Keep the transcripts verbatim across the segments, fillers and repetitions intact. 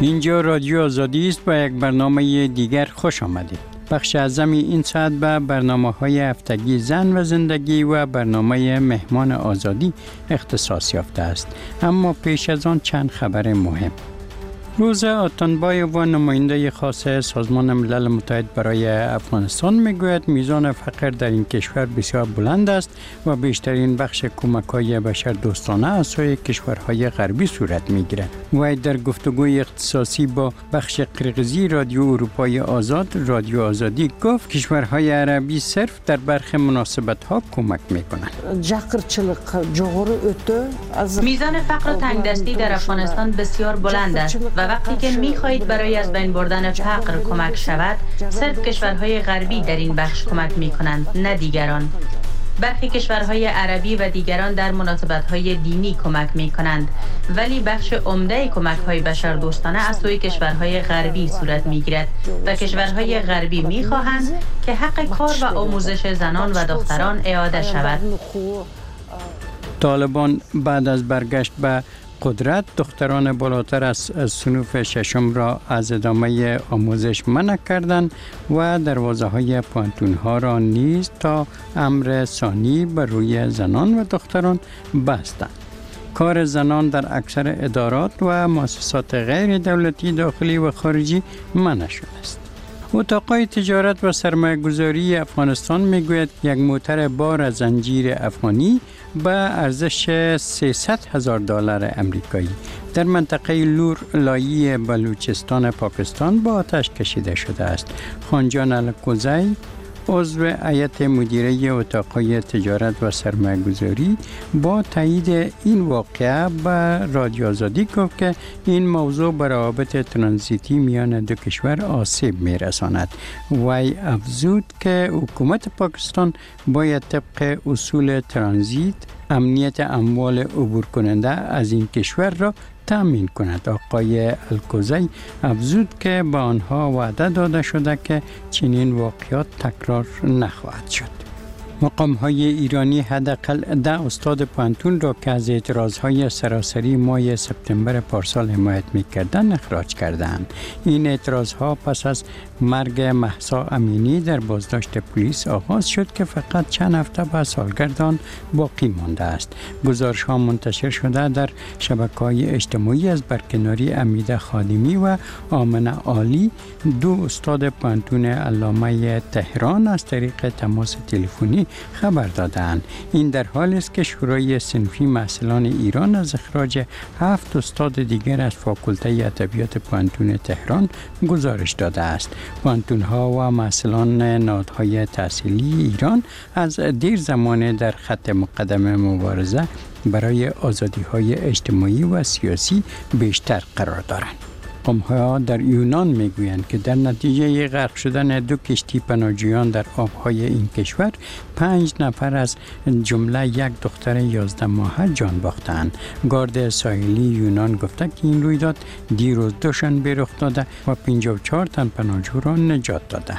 اینجا رادیو آزادی است و یک برنامه دیگر خوش آمدید. بخش اعظم این ساعت به برنامه‌های هفتگی زن و زندگی و برنامه مهمان آزادی اختصاص یافته است. اما پیش از آن چند خبر مهم. روز آتانبایووا نماینده خاص سازمان ملل متحد برای افغانستان میگوید میزان فقر در این کشور بسیار بلند است و بیشترین بخش کمک‌های بشردوستانه از سوی کشورهای غربی صورت میگیرد. وی در گفتگوی اختصاصی با بخش قرقیزی رادیو اروپای آزاد رادیو آزادی گفت کشورهای عربی صرف در برخی مناسبت‌ها کمک میکنند. میزان فقر و تنگدستی در افغانستان بسیار بلند است و وقتی که می‌خواهید برای از بین بردن فقر کمک شود، صرف کشورهای غربی در این بخش کمک می‌کنند، نه دیگران. برخی کشورهای عربی و دیگران در مناسبت‌های دینی کمک می‌کنند، ولی بخش عمده کمک‌های بشردوستانه از سوی کشورهای غربی صورت می‌گیرد و کشورهای غربی می‌خواهند که حق کار و آموزش زنان و دختران اعاده شود. طالبان بعد از برگشت به قدرت دختران بالاتر از صنوف ششم را از ادامه آموزش منع کردند و دروازه های پانتون ها را نیز تا امر ثانی بر روی زنان و دختران بستند. کار زنان در اکثر ادارات و مؤسسات غیر دولتی داخلی و خارجی منع شده است. اتاقای تجارت و سرمایه‌گذاری افغانستان میگوید یک موتر بار زنجیر افغانی به ارزش سیصد هزار دلار امریکایی در منطقه لور لایی بلوچستان پاکستان با آتش کشیده شده است. خانجان الکوزی عضو هیئت مدیره اتاقهای تجارت و سرمایه‌گذاری با تایید این واقعه به رادیو آزادی گفت که این موضوع به روابط ترانزیتی میان دو کشور آسیب میرساند. وی افزود که حکومت پاکستان باید طبق اصول ترانزیت امنیت اموال عبور کننده از این کشور را تأمین کند. آقای الکوزی افزود که به آنها وعده داده شده که چنین واقعات تکرار نخواهد شد. مقام‌های ایرانی حداقل ده استاد پانتون را که از اعتراض‌های سراسری ماه سپتامبر پارسال حمایت می‌کردند اخراج کردند. این اعتراض‌ها پس از مرگ مهسا امینی در بازداشت پلیس آغاز شد که فقط چند هفته بعد سالگرد آن باقی مانده است. گزارش‌ها منتشر شده در شبکه‌های اجتماعی از برکناری امیده خادمی و آمنه عالی، دو استاد پانتون علامه تهران، از طریق تماس تلفنی خبر دادند. این در حالی است که شورای صنفی محصلان ایران از اخراج هفت استاد دیگر از فاکولته ادبیات پانتون تهران گزارش داده است. پانتون‌ها و محصلان نهادهای تحصیلی ایران از دیر زمان در خط مقدم مبارزه برای آزادی‌های اجتماعی و سیاسی بیشتر قرار دارند. مقام‌ها در یونان میگویند که در نتیجه غرق شدن دو کشتی پناهجویان در آبهای این کشور پنج نفر از جمله یک دختر یازده ماهه جان باختند. گارد ساحلی یونان گفته که این رویداد دیروز دوشنبه رخ داده و پنجاه و چهار تن پناهجو را نجات دادند.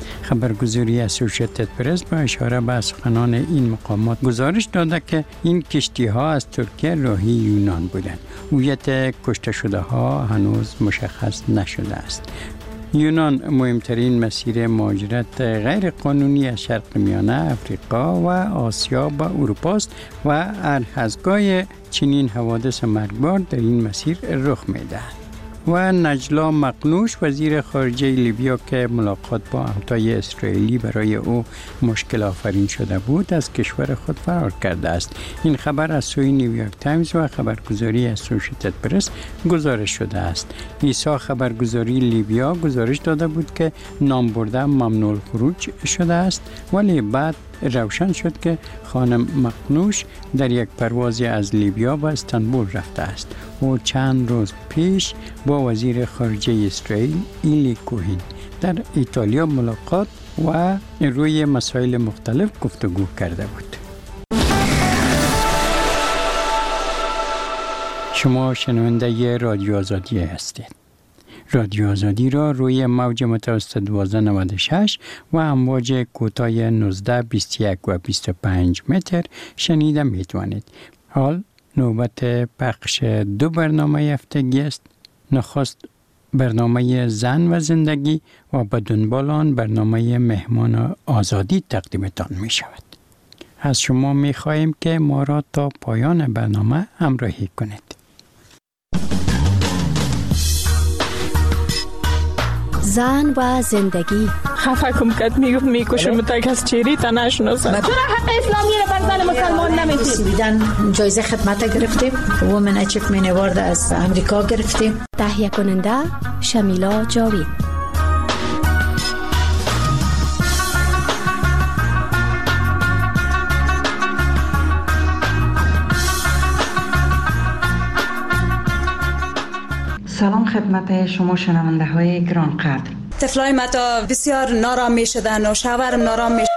خبرگزاری اسوسییتد پرس با اشاره به سخنان این مقامات گزارش داده که این کشتی ها از ترکیه راهی یونان بودند. هویت کشته شده ها هنوز مشخص نشده است. یونان مهمترین مسیر مهاجرت غیر قانونی از شرق میانه، افریقا و آسیا به اروپا است و هر هرزگاه چنین حوادث مرگبار در این مسیر رخ می‌دهد. و نجلا مقنوش وزیر خارجه لیبیا که ملاقات با همتای اسرائیلی برای او مشکل آفرین شده بود از کشور خود فرار کرده است. این خبر از سوی نیویورک تایمز و خبرگزاری اسوسییتد پرس گزارش شده است. ایسا خبرگزاری لیبیا گزارش داده بود که نام برده ممنوع الخروج شده است، ولی بعد روشن شد که خانم مقنوش در یک پرواز از لیبیا به استانبول رفته است. او چند روز پیش با وزیر خارجه اسرائیل ایلی کوهین در ایتالیا ملاقات و روی مسائل مختلف گفتگو کرده بود. شما شنونده رادیو آزادی هستید. رادیو آزادی را روی موج متوسط دوازده نود و شش و امواج کوتاه نوزده بیست و یک و بیست و پنج متر شنیده می توانید. حال نوبت پخش دو برنامه هفتگی است. نخست برنامه زن و زندگی و به دنبال آن برنامه مهمان آزادی تقدیمتان می شود. از شما می خواهیم که ما را تا پایان برنامه همراهی کنید. زن و زندگی. خفه کم کد میگفت میکشم تا کس چیری تا نشناسم. چرا حق اسلامی رو بر زن مسلمان نمیدید؟ سویدن جایزه خدمت گرفتیم. وومن اچیومنت اوارد از امریکا گرفتیم. تهیه کننده شمیلا جاوید. سلام خدمت شما شنونده های گرانقدر. طفلای متا بسیار نارام می شدن و شوهرم نارام می شدن.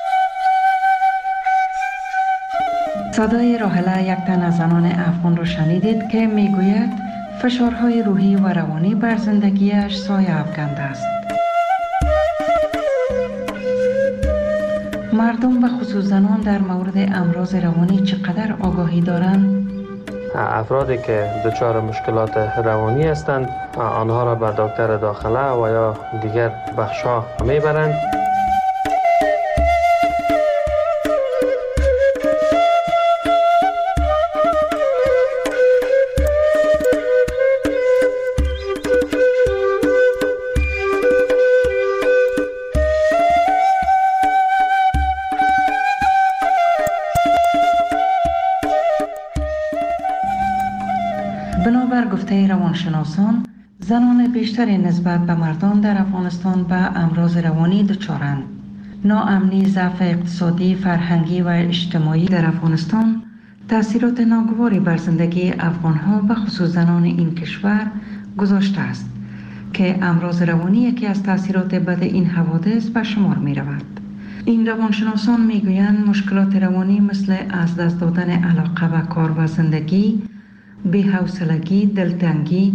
صدای راحله یک تن از زنان افغان را شنیدید که می گوید فشارهای روحی و روانی بر زندگیش سایه افکنده است. مردم و خصوص زنان در مورد امراض روانی چقدر آگاهی دارند؟ افرادی که دچار مشکلات روانی هستند آنها را به دکتر داخله و یا دیگر بخش‌ها میبرند. بنابر گفته روانشناسان، زنان بیشتری نسبت به مردان در افغانستان به امراض روانی دچارند. ناامنی، ضعف اقتصادی، فرهنگی و اجتماعی در افغانستان تأثیرات ناگواری بر زندگی افغانها و خصوص زنان این کشور گذاشته است که امراض روانی یکی از تأثیرات بد این حوادث به شمار می رود. این روانشناسان می گویند مشکلات روانی مثل از دست دادن علاقه به کار و زندگی، بی‌حوصلگی، دلتنگی،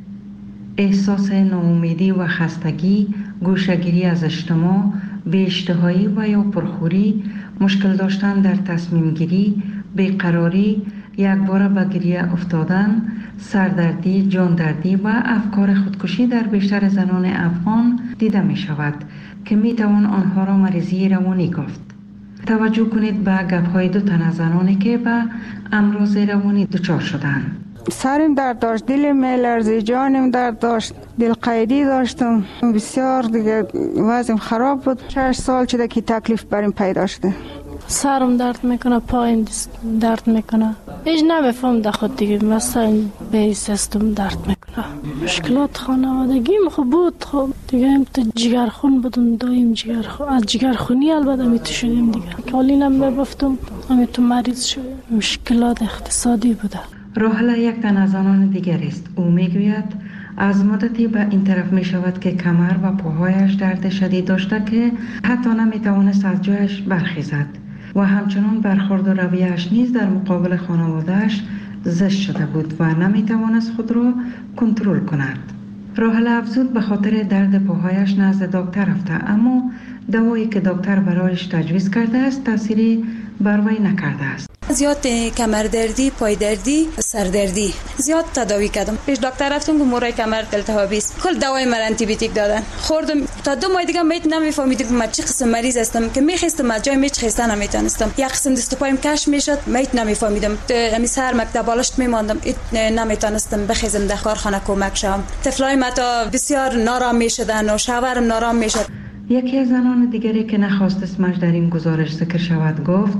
احساس ناامیدی و خستگی، گوشه‌گیری از اجتماع، بی‌اشتهایی و یا پرخوری، مشکل داشتن در تصمیم گیری، بیقراری، یکباره به گریه افتادن، سردردی، جاندردی و افکار خودکشی در بیشتر زنان افغان دیده می شود که می توان آنها را مریضی روانی گفت. توجه کنید به گپ‌های دو تن از زنانی که به امراض روانی دچار شدند. سرم درد داشت، دلم میلرزید، جانم درد داشت، دل قیدی داشتم، بسیار دیگه وضعم خراب بود. شش سال شده که تکلیف بریم پیدا شده. سرم درد میکنه، پایم درد میکنه، هیچ نمیفهم در خود دیگه، مثلا به سیستم درد میکنه. مشکلات خانوادگیم خوب بود، خب دیگه هم تو جگرخون بودم، دایم جگرخون، از جگرخونی البته میتو شدیم دیگه، کالینم میبفتم همه تو مریض شدیم. مشکلات اقتصادی بوده. راحله یک تن از زنان دیگر است. او میگوید از مدتی به این طرف می شود که کمر و پاهایش درد شدید داشته که حتی نمی توانست از جایش برخیزد و همچنان برخورد و رویه‌اش نیز در مقابل خانواده‌اش زشت شده بود و نمی توانست خود را کنترل کند. راحله افزود به خاطر درد پاهایش نزد دکتر رفته، اما دوایی که دکتر برایش تجویز کرده است تأثیری بر وی نکرده است. زیاد کمر دردی، پای دردی، سر دردی زیاد تداوی کردم. پیش دکتر رفتم که مورای کمر التهابی است. کل دوای من آنتی بیوتیک دادن. خوردم تا دو ماه دیگه میت نمیفهمیدم من چه قسم مریض هستم که میخواستم از جای میچ خستن نمیتونستم. یک قسم دست و پایم کش میشد، میت نمیفهمیدم. همین سر مکتب بالشت میماندم، نمیتونستم بخیزم در کارخانه کمک شم. طفلای متا بسیار نارام میشدن و شوهرم نارام میشد. یکی از زنان دیگری که نخواست اسمش در این گزارش ذکر شود گفت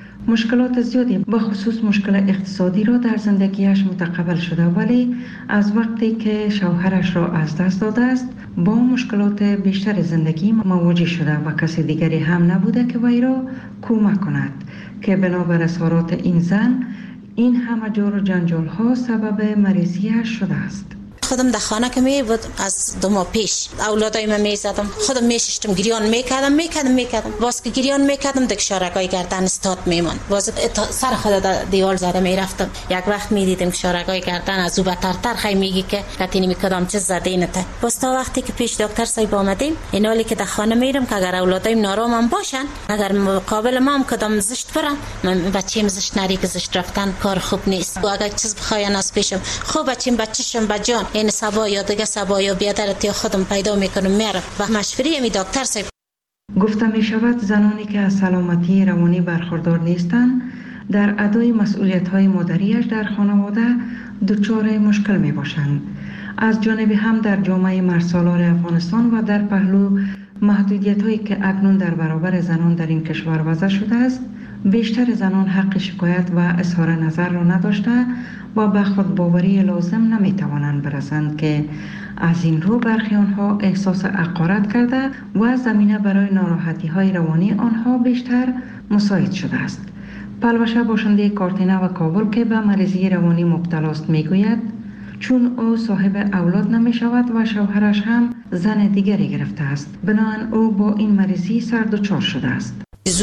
مشکلات زیادی به خصوص مشکل اقتصادی را در زندگیش متقبل شده، ولی از وقتی که شوهرش را از دست داده است با مشکلات بیشتر زندگی مواجه شده و کسی دیگری هم نبوده که وی را کمک کند که بنابر اظهارات این زن این همه جور و جنجال ها سبب مریضیش شده است. خودم در خانه که می بود از دو ماه پیش اولادای من می زدم، خودم می ششتم، گریان میکردم میکردم میکردم باز که گریان میکردم دک شارگای گردن استاد میمون، باز سر خود دیوال زده میرفتم. یک وقت میدیدم که شارگای گردن از او بترتر خی میگی که کتینی میکردم چه زده اینته. باز تا وقتی که پیش دکتر صاحب آمدیم اینالی که در خانه میرم که اگر اولادایم نارامم باشن، اگر مقابل ما هم کدام زشت برن، من بچه‌م زشت نری که زشت رفتن کار خوب نیست و اگر چیز بخواین از پیشم خوب بچه‌م بچه‌شم بجان این سبا یا دیگه سبا یا بیادرتی خودم پیدا میکنم میارم و مشوری می دکتر صاحب. گفته می شود زنانی که از سلامتی روانی برخوردار نیستند در ادای مسئولیت‌های مادریش در خانواده دچار مشکل می باشند. از جانب هم در جامعه مردسالار افغانستان و در پهلو محدودیت‌هایی که اکنون در برابر زنان در این کشور وضع شده است، بیشتر زنان حق شکایت و اظهار نظر را نداشته و به خودباوری لازم نمی‌توانند برسند که از این رو برخی آنها احساس حقارت کرده و زمینه برای ناراحتی‌های روانی آنها بیشتر مساعد شده است. پلوشه باشنده کارتینه و کابل که به مریضی روانی مبتلا است میگوید چون او صاحب اولاد نمی شود و شوهرش هم زن دیگری گرفته است، بنابراین او با این مریضی سر دچار شده است.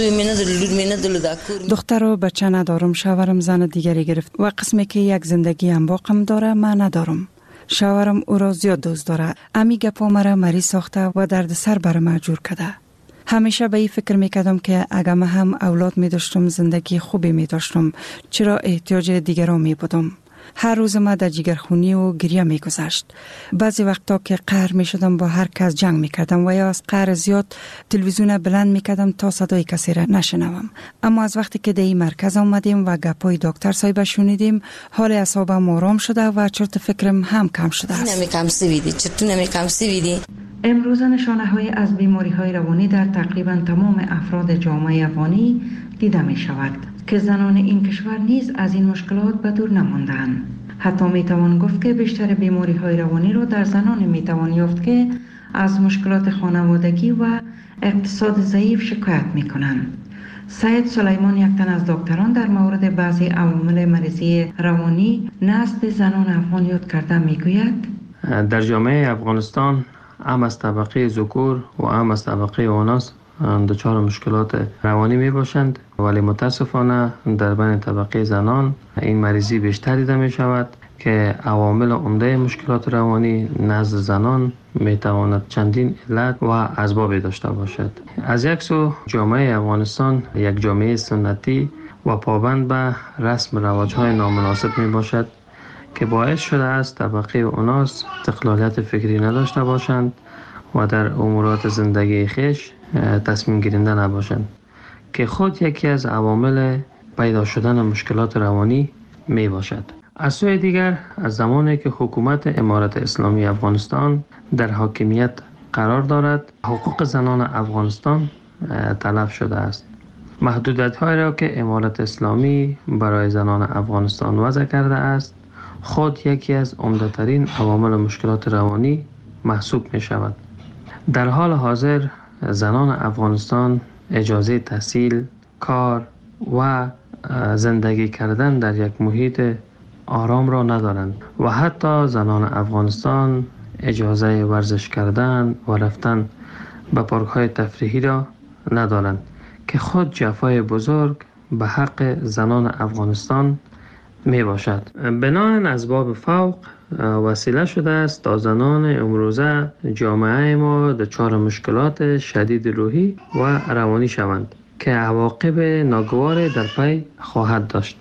دختر و بچه ندارم، شوهرم زن دیگری گرفت و قسمی که یک زندگی هم باقم داره من ندارم. شوهرم او را زیاد دوست داره، امی گپا مرا مریض ساخته و درد سر بر ما جور کرده. همیشه به این فکر میکردم که اگر من هم اولاد می داشتم زندگی خوبی می داشتم، چرا احتیاج دیگران می بودم. هر روز ما در جگرخونی و گریه می گذشت. بعضی وقتا که قهر می شدم با هر کس جنگ می کردم و یا از قهر زیاد تلویزیون بلند می کردم تا صدای کسی را نشنوم. اما از وقتی که در این مرکز آمدیم و گپای دکتر صاحب شنیدیم، حال اعصابم آرام شده و چرت فکرم هم کم شده است. نمی کم سویدی چطور نمی کم سویدی امروز نشانه های از بیماری های روانی در تقریبا تمام افراد جامعه افغانی دیده می شود که زنان این کشور نیز از این مشکلات به دور نماندند. حتی می توان گفت که بیشتر بیماری های روانی را در زنان می توان یافت که از مشکلات خانوادگی و اقتصاد ضعیف شکایت می کنند. سید سلیمان یک تن از دکتران در مورد بعضی عوامل مریضی روانی نزد زنان افغان یاد کرده می گوید در جامعه افغانستان هم از طبقه ذکور و هم از طبقه اوناس دچار مشکلات روانی می باشند، ولی متاسفانه در بین طبقه زنان این مریضی بیشتر دیده می شود که عوامل عمده مشکلات روانی نزد زنان می تواند چندین علت و اسباب داشته باشد. از یک سو جامعه افغانستان یک جامعه سنتی و پابند به رسم رواج‌های نامناسب می باشد که باعث شده است طبقه اوناس استقلالیت فکری نداشته باشند و در امورات زندگی خیش تصمیم گیرنده نباشند که خود یکی از عوامل پیدا شدن مشکلات روانی می باشد. از سوی دیگر از زمانی که حکومت امارت اسلامی افغانستان در حاکمیت قرار دارد، حقوق زنان افغانستان تلف شده است. محدودیت‌هایی را که امارت اسلامی برای زنان افغانستان وضع کرده است خود یکی از عمده‌ترین عوامل مشکلات روانی محسوب می شود. در حال حاضر زنان افغانستان اجازه تحصیل، کار و زندگی کردن در یک محیط آرام را ندارند و حتی زنان افغانستان اجازه ورزش کردن و رفتن به پارک‌های تفریحی را ندارند که خود جفای بزرگ به حق زنان افغانستان می باشد. بناهن اسباب فوق وسیله شده است تا زنان امروزه جامعه ما دچار مشکلات شدید روحی و روانی شوند که عواقب ناگوار در پی خواهد داشت.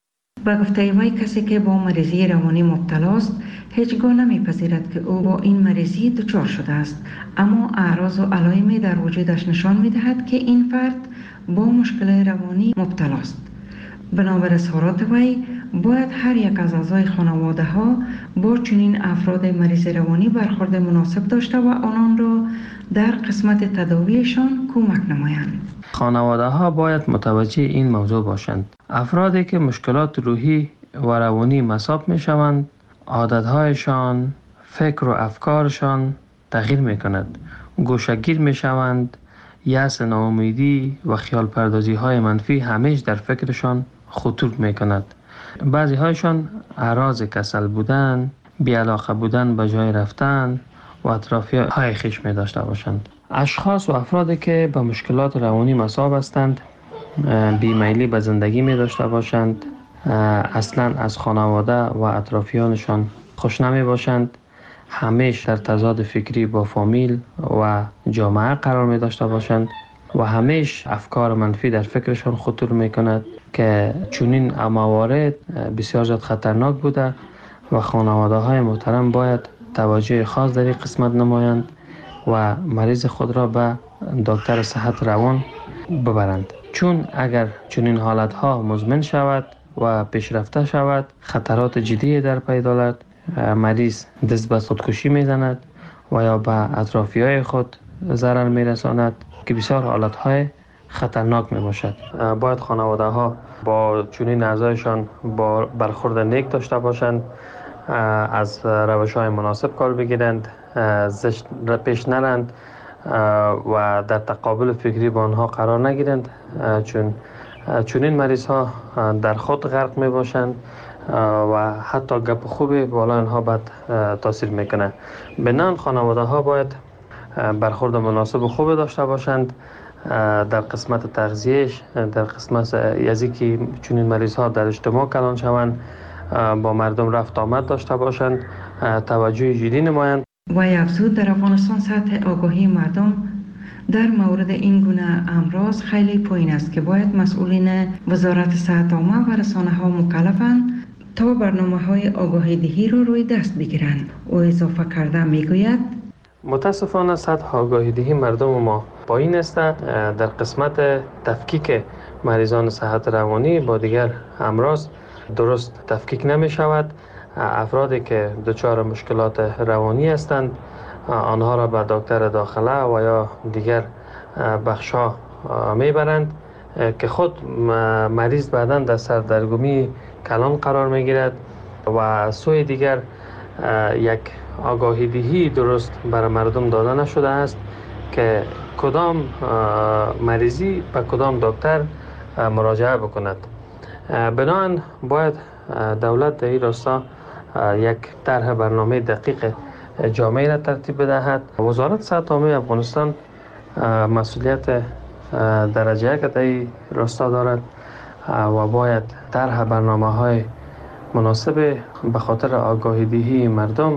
با گفته وی کسی که با مریضی روانی مبتلا است هیچگاه نمیپذیرد که او با این مریضی دچار شده است، اما اعراض و علائمی در وجودش نشان میدهد که این فرد با مشکل روانی مبتلا است. بنابر اظهارات وی باید هر یک از اعضای خانواده ها با چنین افراد مریض روانی برخورد مناسب داشته و آنان را در قسمت تداویشان کمک نمایند. خانواده ها باید متوجه این موضوع باشند. افرادی که مشکلات روحی و روانی مصاب می شوند، عادتهایشان، فکر و افکارشان تغییر می کند. گوشه‌گیر می شوند، یأس، ناامیدی و خیال پردازی های منفی همیشه در فکرشان خطور می کند. بعضی هایشان اعراض کسل بودن، بی‌علاقه بودن به جای رفتن و اطرافی های خیش می داشته باشند. اشخاص و افرادی که به مشکلات روانی مصاب هستند بیمیلی به زندگی می داشته باشند، اصلا از خانواده و اطرافیانشان خوش نمی باشند، همیشه در تضاد فکری با فامیل و جامعه قرار می داشته باشند و همیشه افکار منفی در فکرشان خطور می کند که چنین موارد بسیار زیاد خطرناک بوده و خانواده های محترم باید توجه خاص در این قسمت نمایند و مریض خود را به دکتر صحت روان ببرند، چون اگر چنین حالت ها مزمن شود و پیشرفته شود خطرات جدی در پی دارد. مریض دست به خودکشی میزند و یا به اطرافی های خود ضرر میرساند که بسیار حالت های خطرناک می باشد. باید خانواده ها با چنین اعضایشان با برخورد نیک داشته باشند، از روش های مناسب کار بگیرند، زشت پیش نرند و در تقابل فکری با آنها قرار نگیرند، چون چنین مریض ها در خود غرق می باشند و حتی گپ خوبی بالا آنها بد تاثیر میکنه. بنان خانواده ها باید برخورد مناسب خوب داشته باشند در قسمت تغذیهش، در قسمت یزی که چنین مریض ها در اجتماع کلان شوند، با مردم رفت آمد داشته باشند، توجه جدی نمایند. و افزود در افغانستان سطح آگاهی مردم در مورد این گونه امراض خیلی پایین است که باید مسئولین وزارت صحت عامه و رسانه ها مکلفند تا برنامه های آگاهی دهی رو روی دست بگیرند. او اضافه کرده میگوید متاسفانه سطح آگاهی دهی مردم ما پایین است. در قسمت تفکیک مریضان صحت روانی با دیگر امراض درست تفکیک نمی شود. افرادی که دچار مشکلات روانی هستند آنها را به دکتر داخله و یا دیگر بخش‌ها میبرند که خود مریض بعداً در سردرگمی کلان قرار میگیرد و سوی دیگر یک آگاهی دهی درست برای مردم داده نشده است که کدام مریضی به کدام دکتر مراجعه بکند. بنابراین باید دولت در این راستا یک طرح برنامه دقیق جامعه را ترتیب بدهد. وزارت صحت عامه افغانستان مسئولیت درجه یک در این راستا دارد و باید طرح برنامه های مناسب به خاطر آگاهی دهی مردم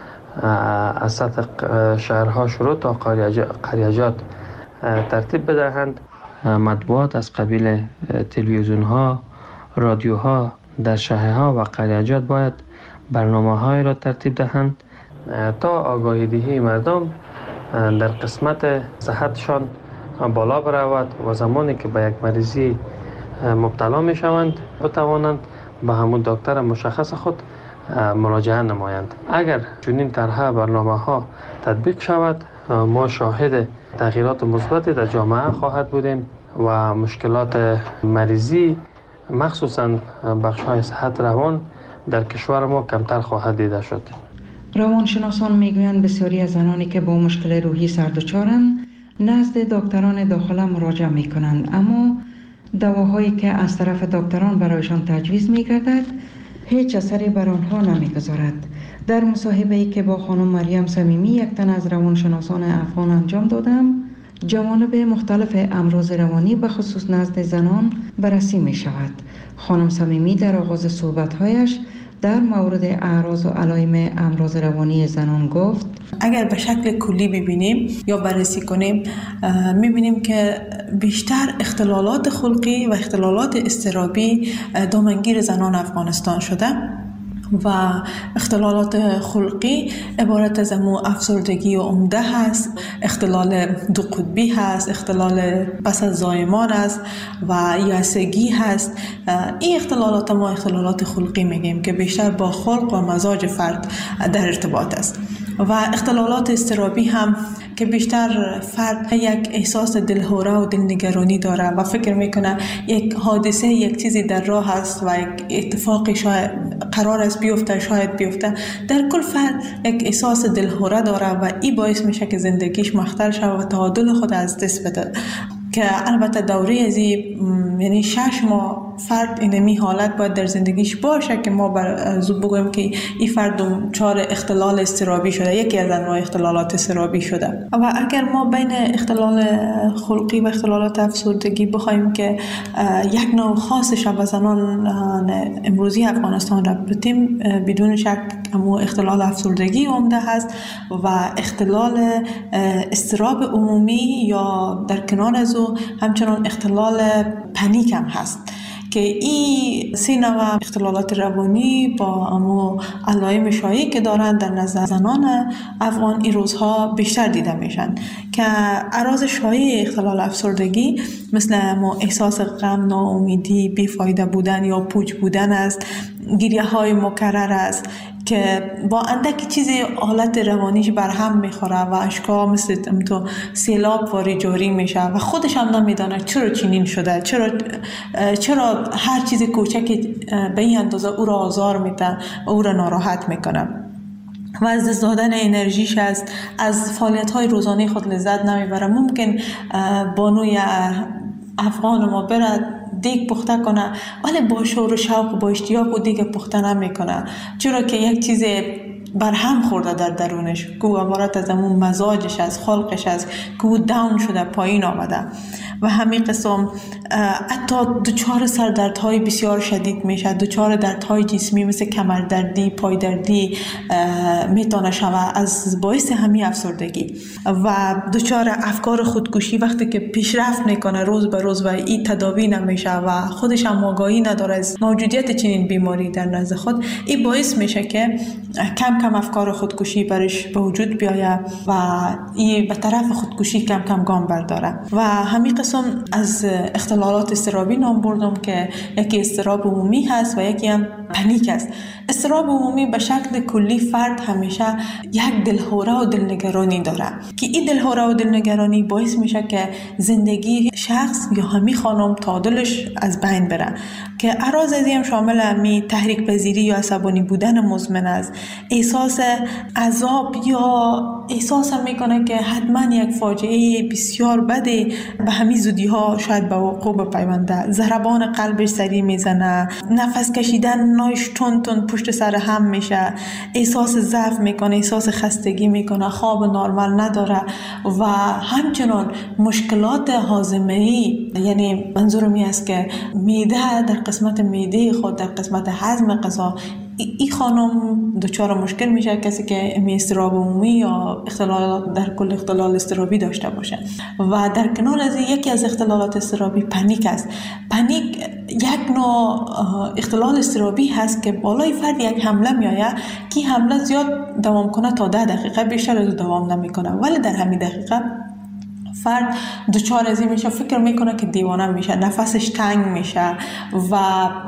از سطح شهرها شروع تا قریجات ترتیب بدهند. مطبوعات از قبیل تلویزیون ها، رادیو ها در شهرها و قریجات باید برنامه های را ترتیب دهند تا آگاهی دهی مردم در قسمت صحتشان بالا برود و زمانی که به یک مریضی مبتلا می شوند بتوانند به همون دکتر مشخص خود مراجعه نمایند. اگر چنین طرح برنامه ها تطبیق شود ما شاهد تغییرات مثبتی در جامعه خواهد بودیم و مشکلات مریضی مخصوصاً بخش‌های صحت روان در کشور ما کمتر خواهد دیده شد. روانشناسان میگویند بسیاری از زنانی که با مشکل روحی سردچارند نزد دکتران داخله مراجعه میکنند، اما دواهایی که از طرف دکتران برایشان تجویز میگردد هیچ اثری بر آنها نمیگذارد. در مصاحبه‌ای که با خانم مریم صمیمی یک تن از روانشناسان افغان انجام دادم، جوانب مختلف امراض روانی به خصوص نزد زنان بررسی می شود. خانم صمیمی در آغاز صحبت‌هایش در مورد اعراض و علائم امراض روانی زنان گفت: اگر به شکل کلی ببینیم یا بررسی کنیم می‌بینیم که بیشتر اختلالات خلقی و اختلالات اضطرابی دامنگیر زنان افغانستان شده و اختلالات خلقی عبارت از امو افسردگی و عمده هست، اختلال دو قطبی هست، اختلال پس از زایمان است و یأسگی هست. این اختلالات ما اختلالات خلقی میگیم که بیشتر با خلق و مزاج فرد در ارتباط است. و اختلالات اضطرابی هم که بیشتر فرد یک احساس دلهوره و دلنگرانی داره و فکر میکنه یک حادثه یک چیزی در راه است و یک اتفاقی شاید قرار است بیفته، شاید بیفته. در کل فرد یک احساس دلهوره داره و این باعث میشه که زندگیش مختل شود و تعادل خود از دست بده، که البته دوره از این یعنی شش ماه فرد اینمی حالت باید در زندگیش باشه که ما بر زود بگویم که این فرد دچار اختلال اضطرابی شده، یکی از انواع اختلالات اضطرابی شده. و اگر ما بین اختلال خلقی و اختلالات افسردگی بخوایم که یک نوع خاصش به زنان امروزی افغانستان ربطیم، بدون شک امو اختلال افسردگی عمده هست و اختلال اضطراب عمومی یا در کنار از او همچنان اختلال پنیک هم هست که این سه نوع اختلالات روانی با امو علائم شایعی که دارن در نظر زنان افغان این روزها بیشتر دیده میشن که اعراض شایع اختلال افسردگی مثل امو احساس غم، ناامیدی، بیفایده بودن یا پوچ بودن است، گریه های مکرر است که با اندکی چیزی حالت روانیش برهم میخوره و اشکا مثل تو سیلاب واری جاری میشه و خودش هم نمیدانه چرا چنین شده، چرا چرا هر چیز کوچکی به این اندازه او را آزار میده و او را ناراحت میکنه و از دست دادن انرژیش است، از فعالیت های روزانه خود لذت نمیبره. ممکن بانوی افغان ما برد دیگ پخته کنه ولی با شور و شوق و با اشتیاق و دیگ پخته نمیکنه، چرا که یک چیز برهم خورده در درونش که عبارت از همون مزاجش از خلقش است که او داون شده، پایین آمده و همین قسم حتی دچار سردردهای بسیار شدید میشه، دچار دردهای جسمی مثل کمردردی، پایدردی میتونه شوه از باعث همین افسردگی و دچار افکار خودکشی وقتی که پیشرفت میکنه روز به روز و این تداوی نمیشه و خودش هم آگاهی نداره از موجودیت چنین بیماری در نزد خود، این باعث میشه که کم کم افکار خودکشی برش به وجود بیایه و این به طرف خودکشی کم کم گام برداره. و همین قسم از اختلالات اضطرابی نام بردم که یکی اضطراب عمومی هست و یکی هم پنیک است. اضطراب عمومی به شکل کلی فرد همیشه یک دلهوره و دلنگرانی داره که این دلهوره و دلنگرانی باعث میشه که زندگی شخص یا همی خانم تا دلش از بین بره که اعراض از این شامل همی تحریک پذیری یا عصبانی بودن مزمن است، احساس عذاب یا احساس هم میکنه که حتما یک فاجعه بسیار بده به همین زودی ها شاید به وقوع بپیونده، ضربان قلبش سریع میزنه، نفس کشیدن نایش تون تون پشت سر هم میشه، احساس ضعف میکنه، احساس خستگی میکنه، خواب نرمال نداره و همچنان مشکلات هاضمه‌ای، یعنی منظورم این است که معده در قسمت معده خود در قسمت هضم غذا این خانم دچار مشکل میشه، کسی که اضطراب عمومی یا اختلال در کل اختلال اضطرابی داشته باشه. و در کنار از یکی از اختلالات اضطرابی پنیک است. پنیک یک نوع اختلال اضطرابی هست که بالای فرد یک حمله میآید که حمله زیاد دوام کنه تا ده دقیقه، بیشتر از دوام نمیکنه، ولی در همین دقیقه فرد دچار از این میشه، فکر میکنه که دیوانه میشه، نفسش تنگ میشه و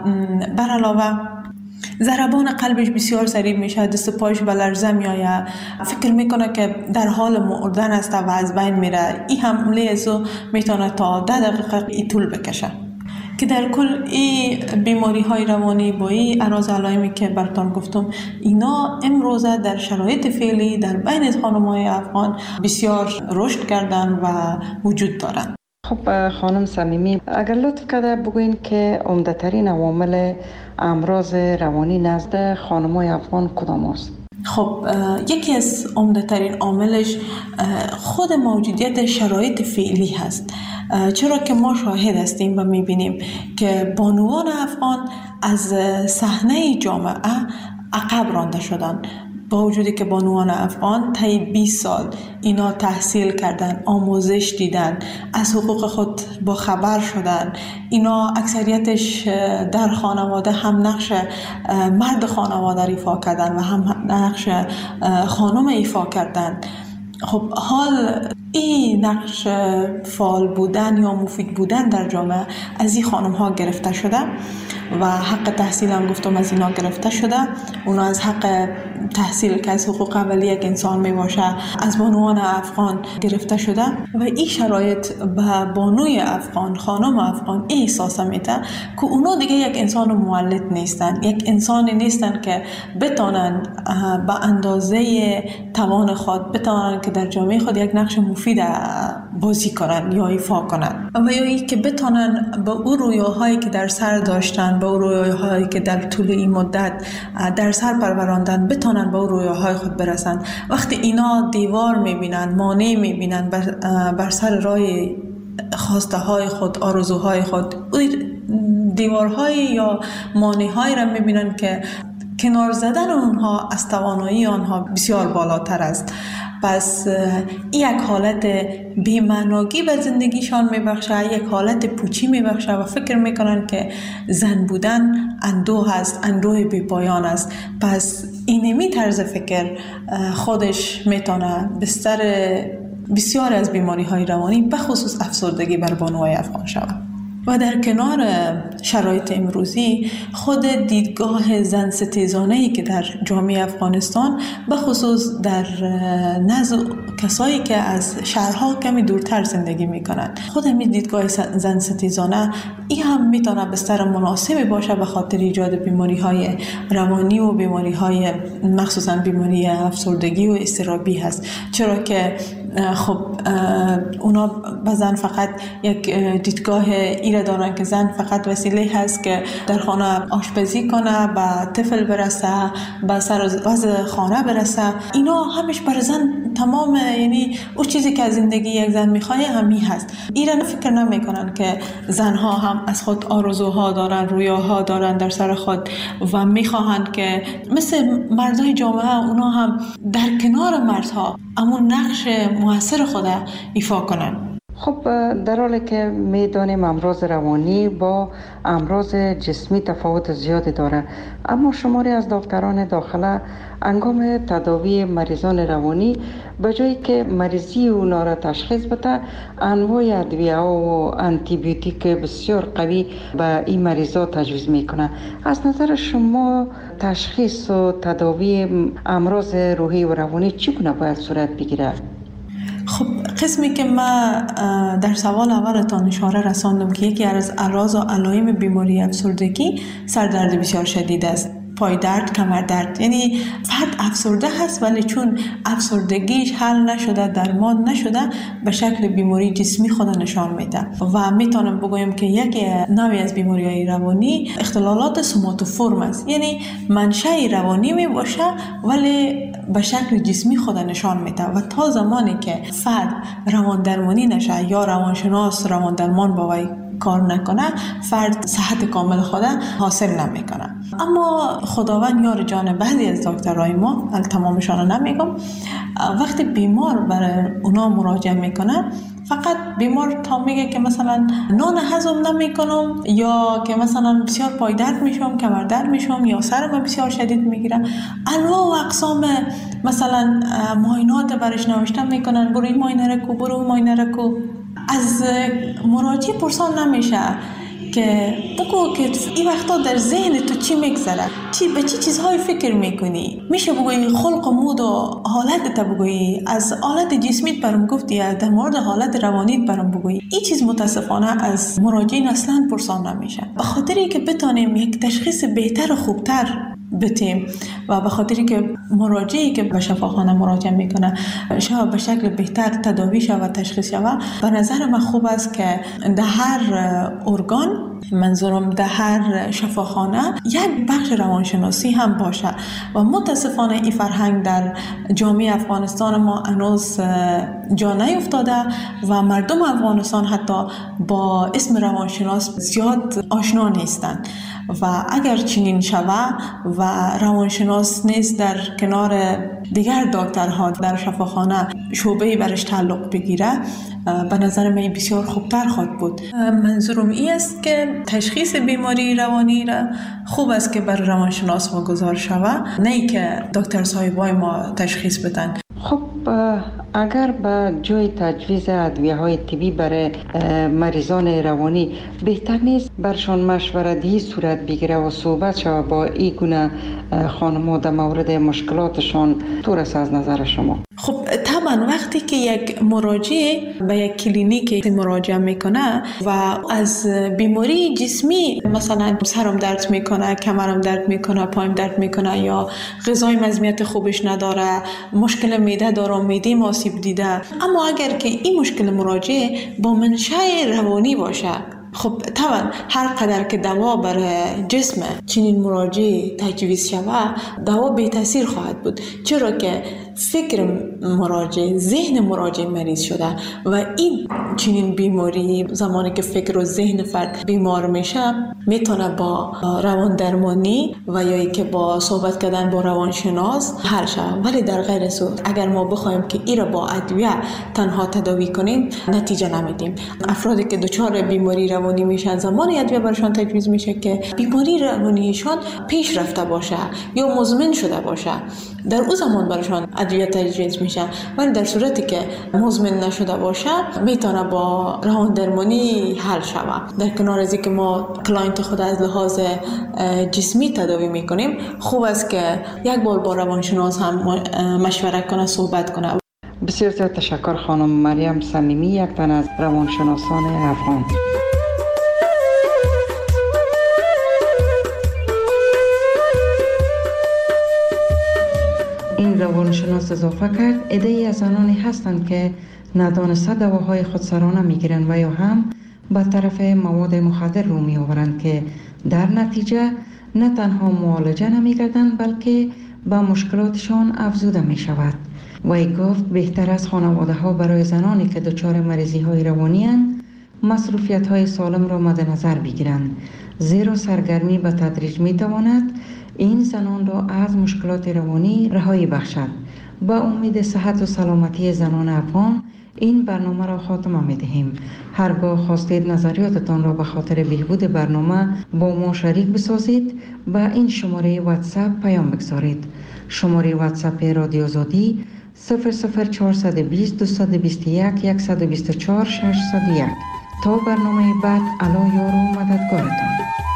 بر علاوه ضربان قلبش بسیار سریع میشه، دست پایش به لرزه میآید، فکر میکنه که در حال مردن است و از بین میره. این حمله ازو میتونه تا ده دقیقه ای طول بکشه که در کل این بیماری های روانی با این اعراض علائمی که براتون گفتم اینا امروزه در شرایط فعلی در بین خانم‌های افغان بسیار رشد کردن و وجود دارن. خب خانم صمیمی، اگر لطف کرده بگوین که عمده ترین عوامل امراض روانی نزد خانم‌های افغان کدام است؟ خب یکی از عمده ترین عاملش خود موجودیت شرایط فعلی هست، چرا که ما شاهد هستیم و میبینیم که بانوان افغان از صحنه جامعه عقب رانده شدن، با وجودی که بانوان افغان طی بیست سال اینا تحصیل کردن، آموزش دیدن، از حقوق خود با خبر شدن، اینا اکثریتش در خانواده هم نقش مرد خانواده ایفا کردن و هم نقش خانم ایفا کردن. خب حال این نقش فعال بودن یا مفید بودن در جامعه از این خانم ها گرفته شده و حق تحصیل هم گفتم از اینا گرفته شده. اونا از حق تحصیل که از حقوق اولیه یک انسان می باشه از بانوان افغان گرفته شده و این شرایط به بانوی افغان، خانم افغان احساس میده که اونا دیگه یک انسان مولد نیستن، یک انسانی نیستن که بتونن به اندازه توان خود بتونن که در جامعه خود یک نقش مفید بازی کنن یا ایفا کنن و یا ای که بتونن به اون رویاهایی که در سر داشتن، به اون رویاهایی که در طول این مدت در سر پروراندن بتونن به اون رویاهای خود برسن. وقتی اینا دیوار میبینن، مانع میبینن بر, بر سر راه خواسته های خود، آرزوهای خود، دیوارهای یا مانع‌هایی را میبینن که کنار زدن اونها از توانایی آنها بسیار بالاتر است پس یک حالت بی‌معنایی به زندگیشان میبخشه، یک حالت پوچی میبخشه و فکر میکنن که زن بودن اندوه است، اندوه بی پایان است. پس اینمی طرز فکر خودش میتونه بستر بسیار از بیماری های روانی به خصوص افسردگی بر بانوهای افغان شود. و در کنار شرایط امروزی خود دیدگاه زن ستیزانه‌ای که در جامعه افغانستان به خصوص در نزد کسایی که از شهرها کمی دورتر زندگی میکنند، خود همین دیدگاه زن ستیزانه این هم میتونه بستر مناسبی باشه به خاطر ایجاد بیماری های روانی و بیماری های مخصوصا بیماری افسردگی و اضطرابی هست. چرا که خب اونا به زن فقط یک دیدگاه ایره دارن که زن فقط وسیله هست که در خانه آشپزی کنه، به طفل برسه، به سر و وضع خانه برسه. اینا همش بر زن تمام، یعنی اون چیزی که از زندگی یک زن میخواه همی هست. ایره فکر نمیکنن که زنها هم از خود آرزوها دارن، رویاها دارن در سر خود و میخواهند که مثل مردای جامعه اونا هم در کنار مردها امون نقش موثر خود ایفا کنن. خب در حالی که میدانیم امراض روانی با امراض جسمی تفاوت زیادی داره، اما شماری از دکتران داخله انگام تداوی مریضان روانی به جایی که مریضی اونا را تشخیص بده، انواع ادویه و آنتی بیوتیک بسیار قوی به این مریضا تجویز میکنه. از نظر شما تشخیص و تداوی امراض روحی و روانی چگونه باید صورت بگیره؟ خب قسمی که ما در سوال اولتان اشاره رساندم که یکی از اعراض و علائم بیماری افسردگی سردرد بسیار شدید است، پای درد، کمر درد. یعنی فرد افسرده هست ولی چون افسردگیش حل نشده، درمان نشده، به شکل بیماری جسمی خود نشان میده. و میتونم بگویم که یک نوعی از بیماری‌های روانی اختلالات سوماتوفورم است، یعنی منشأ روانی می باشه ولی به شکل جسمی خود نشان میده و تا زمانی که فرد روان درمانی نشه یا روانشناس روان درمان با وی کار نکنه، فرد صحت کامل خود حاصل نمیکنه. اما خداوند یار جان بعضی از دکترای ما، تمامشان نمیگم، وقتی بیمار برای اونا مراجعه میکنه، فقط بیمار تا میگه که مثلا نان هضم نمیکنم یا که مثلا بسیار پای درد میشم، کمر درد میشم یا سرم بسیار شدید میگیره، انواع و اقسام مثلا معاینات برش نوشته میکنن، برو این معاینه رو کو، برو اون معاینه رو کو. از مراجع پرسان نمیشه که بگو که این وقتا در ذهن تو چی میگذره، چی به چی چیزهای فکر میکنی. میشه بگویی خلق و مود و حالت تا بگویی، از حالت جسمیت برام گفتی، در مورد حالت روانیت برام بگویی. این چیز متاسفانه از مراجعین اصلا پرسان نمیشه، به خاطری که بتونیم یک تشخیص بهتر و خوبتر بتیم و به خاطری که مراجعی که به شفاخانه مراجعه میکنه شاید به شکل بهتر تداوی شود و تشخیص شود. به نظر من خوب است که در هر ارگان، منظورم در هر شفاخانه، یک بخش روانشناسی هم باشه و متاسفانه این فرهنگ در جامعه افغانستان ما هنوز جا نیفتاده و مردم افغانستان حتی با اسم روانشناس زیاد آشنا نیستند. و اگر چنین شود و روانشناس نیست در کنار دیگر دکترها در شفاخانه شعبه‌ای برش تعلق بگیره، به نظر من بسیار خوبتر خواهد بود. منظورم این است که تشخیص بیماری روانی را خوب است که بر روانشناس واگذار شود، نه ای که دکتر صاحبای ما تشخیص بدن. خب اگر به جای تجویز ادویه‌های طبی برای مریضان روانی بهتر نیست برشان مشورتی صورت بگیره و صحبت شود با این گونه خانم‌ها در مورد مشکلاتشان؟ طور است از نظر شما؟ خب طبعا وقتی که یک مراجع به یک کلینیک مراجعه میکنه و از بیماری جسمی، مثلا سرم درد میکنه، کمرم درد میکنه، پایم درد میکنه یا غذای مزمیت خوبش نداره، مشکل معده داره، معده آسیب دیده، اما اگر که این مشکل مراجع با منشأ روانی باشه، خب طبعا هر قدر که دوا برای جسم چنین مراجع تجویز شود، دوا بی تاثیر خواهد بود، چرا که فکر مراجع، ذهن مراجع مریض شده و این چنین بیماری زمانی که فکر و ذهن فرد بیمار میشه میتونه با روان درمانی و یا ای که با صحبت کردن با روانشناس حل شود. ولی در غیر صورت اگر ما بخوایم که این را با ادویه تنها تداوی کنیم نتیجه نمیدیم. افرادی که دچار بیماری روانی میشن زمانی ادویه برشان تجویز میشه که بیماری روانیشان پیش رفته باشه یا مزمن شده باشه، در اون زمان برشان ادویه تجویز میشه. ولی در صورتی که مزمن نشده باشه میتونه با روان درمانی حل شود. در کنار از اینکه ما کلاینت خود از لحاظ جسمی تداوی میکنیم، خوب است که یک بار با روانشناس هم مشوره کنه، صحبت کنه. بسیار زیاد تشکر خانم مریم صمیمی، یک تن از روانشناسان افغان. این روانشناس اضافه کرد عده‌ای از زنانی هستند که ندانسته دواهای خودسرانه میگیرند و یا هم به طرف مواد مخدر رو می آورند که در نتیجه نه تنها معالجه نمی‌گردند بلکه به مشکلاتشان افزوده می شود. وی گفت بهتر از خانواده ها برای زنانی که دچار مریضی های روانی اند مصروفیت های سالم را مد نظر بگیرند، زیرا سرگرمی به تدریج می تواند این زنان را از مشکلات روانی رهایی بخشد. با امید صحت و سلامتی زنان افغان این برنامه را خاتمه می دهیم. هرگاه خواستید نظریاتتان را به خاطر بهبود برنامه با ما شریک بسازید به این شماره واتساپ پیام بگذارید. شماره واتساپ رادیو آزادی صفر صفر چهارصد و بیست دویست و بیست و یک صد و بیست و چهار ششصد و یک. تا برنامه بعد، الا یار و مددگارتان.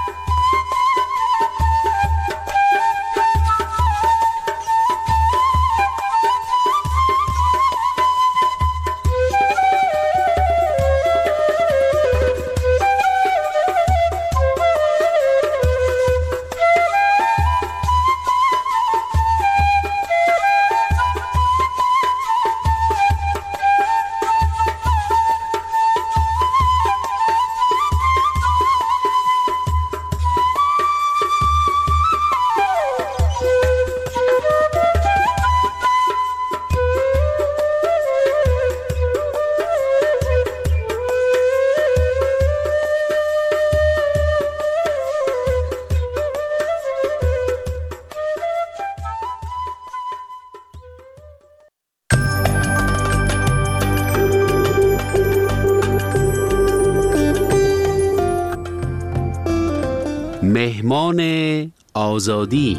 مهمان آزادی.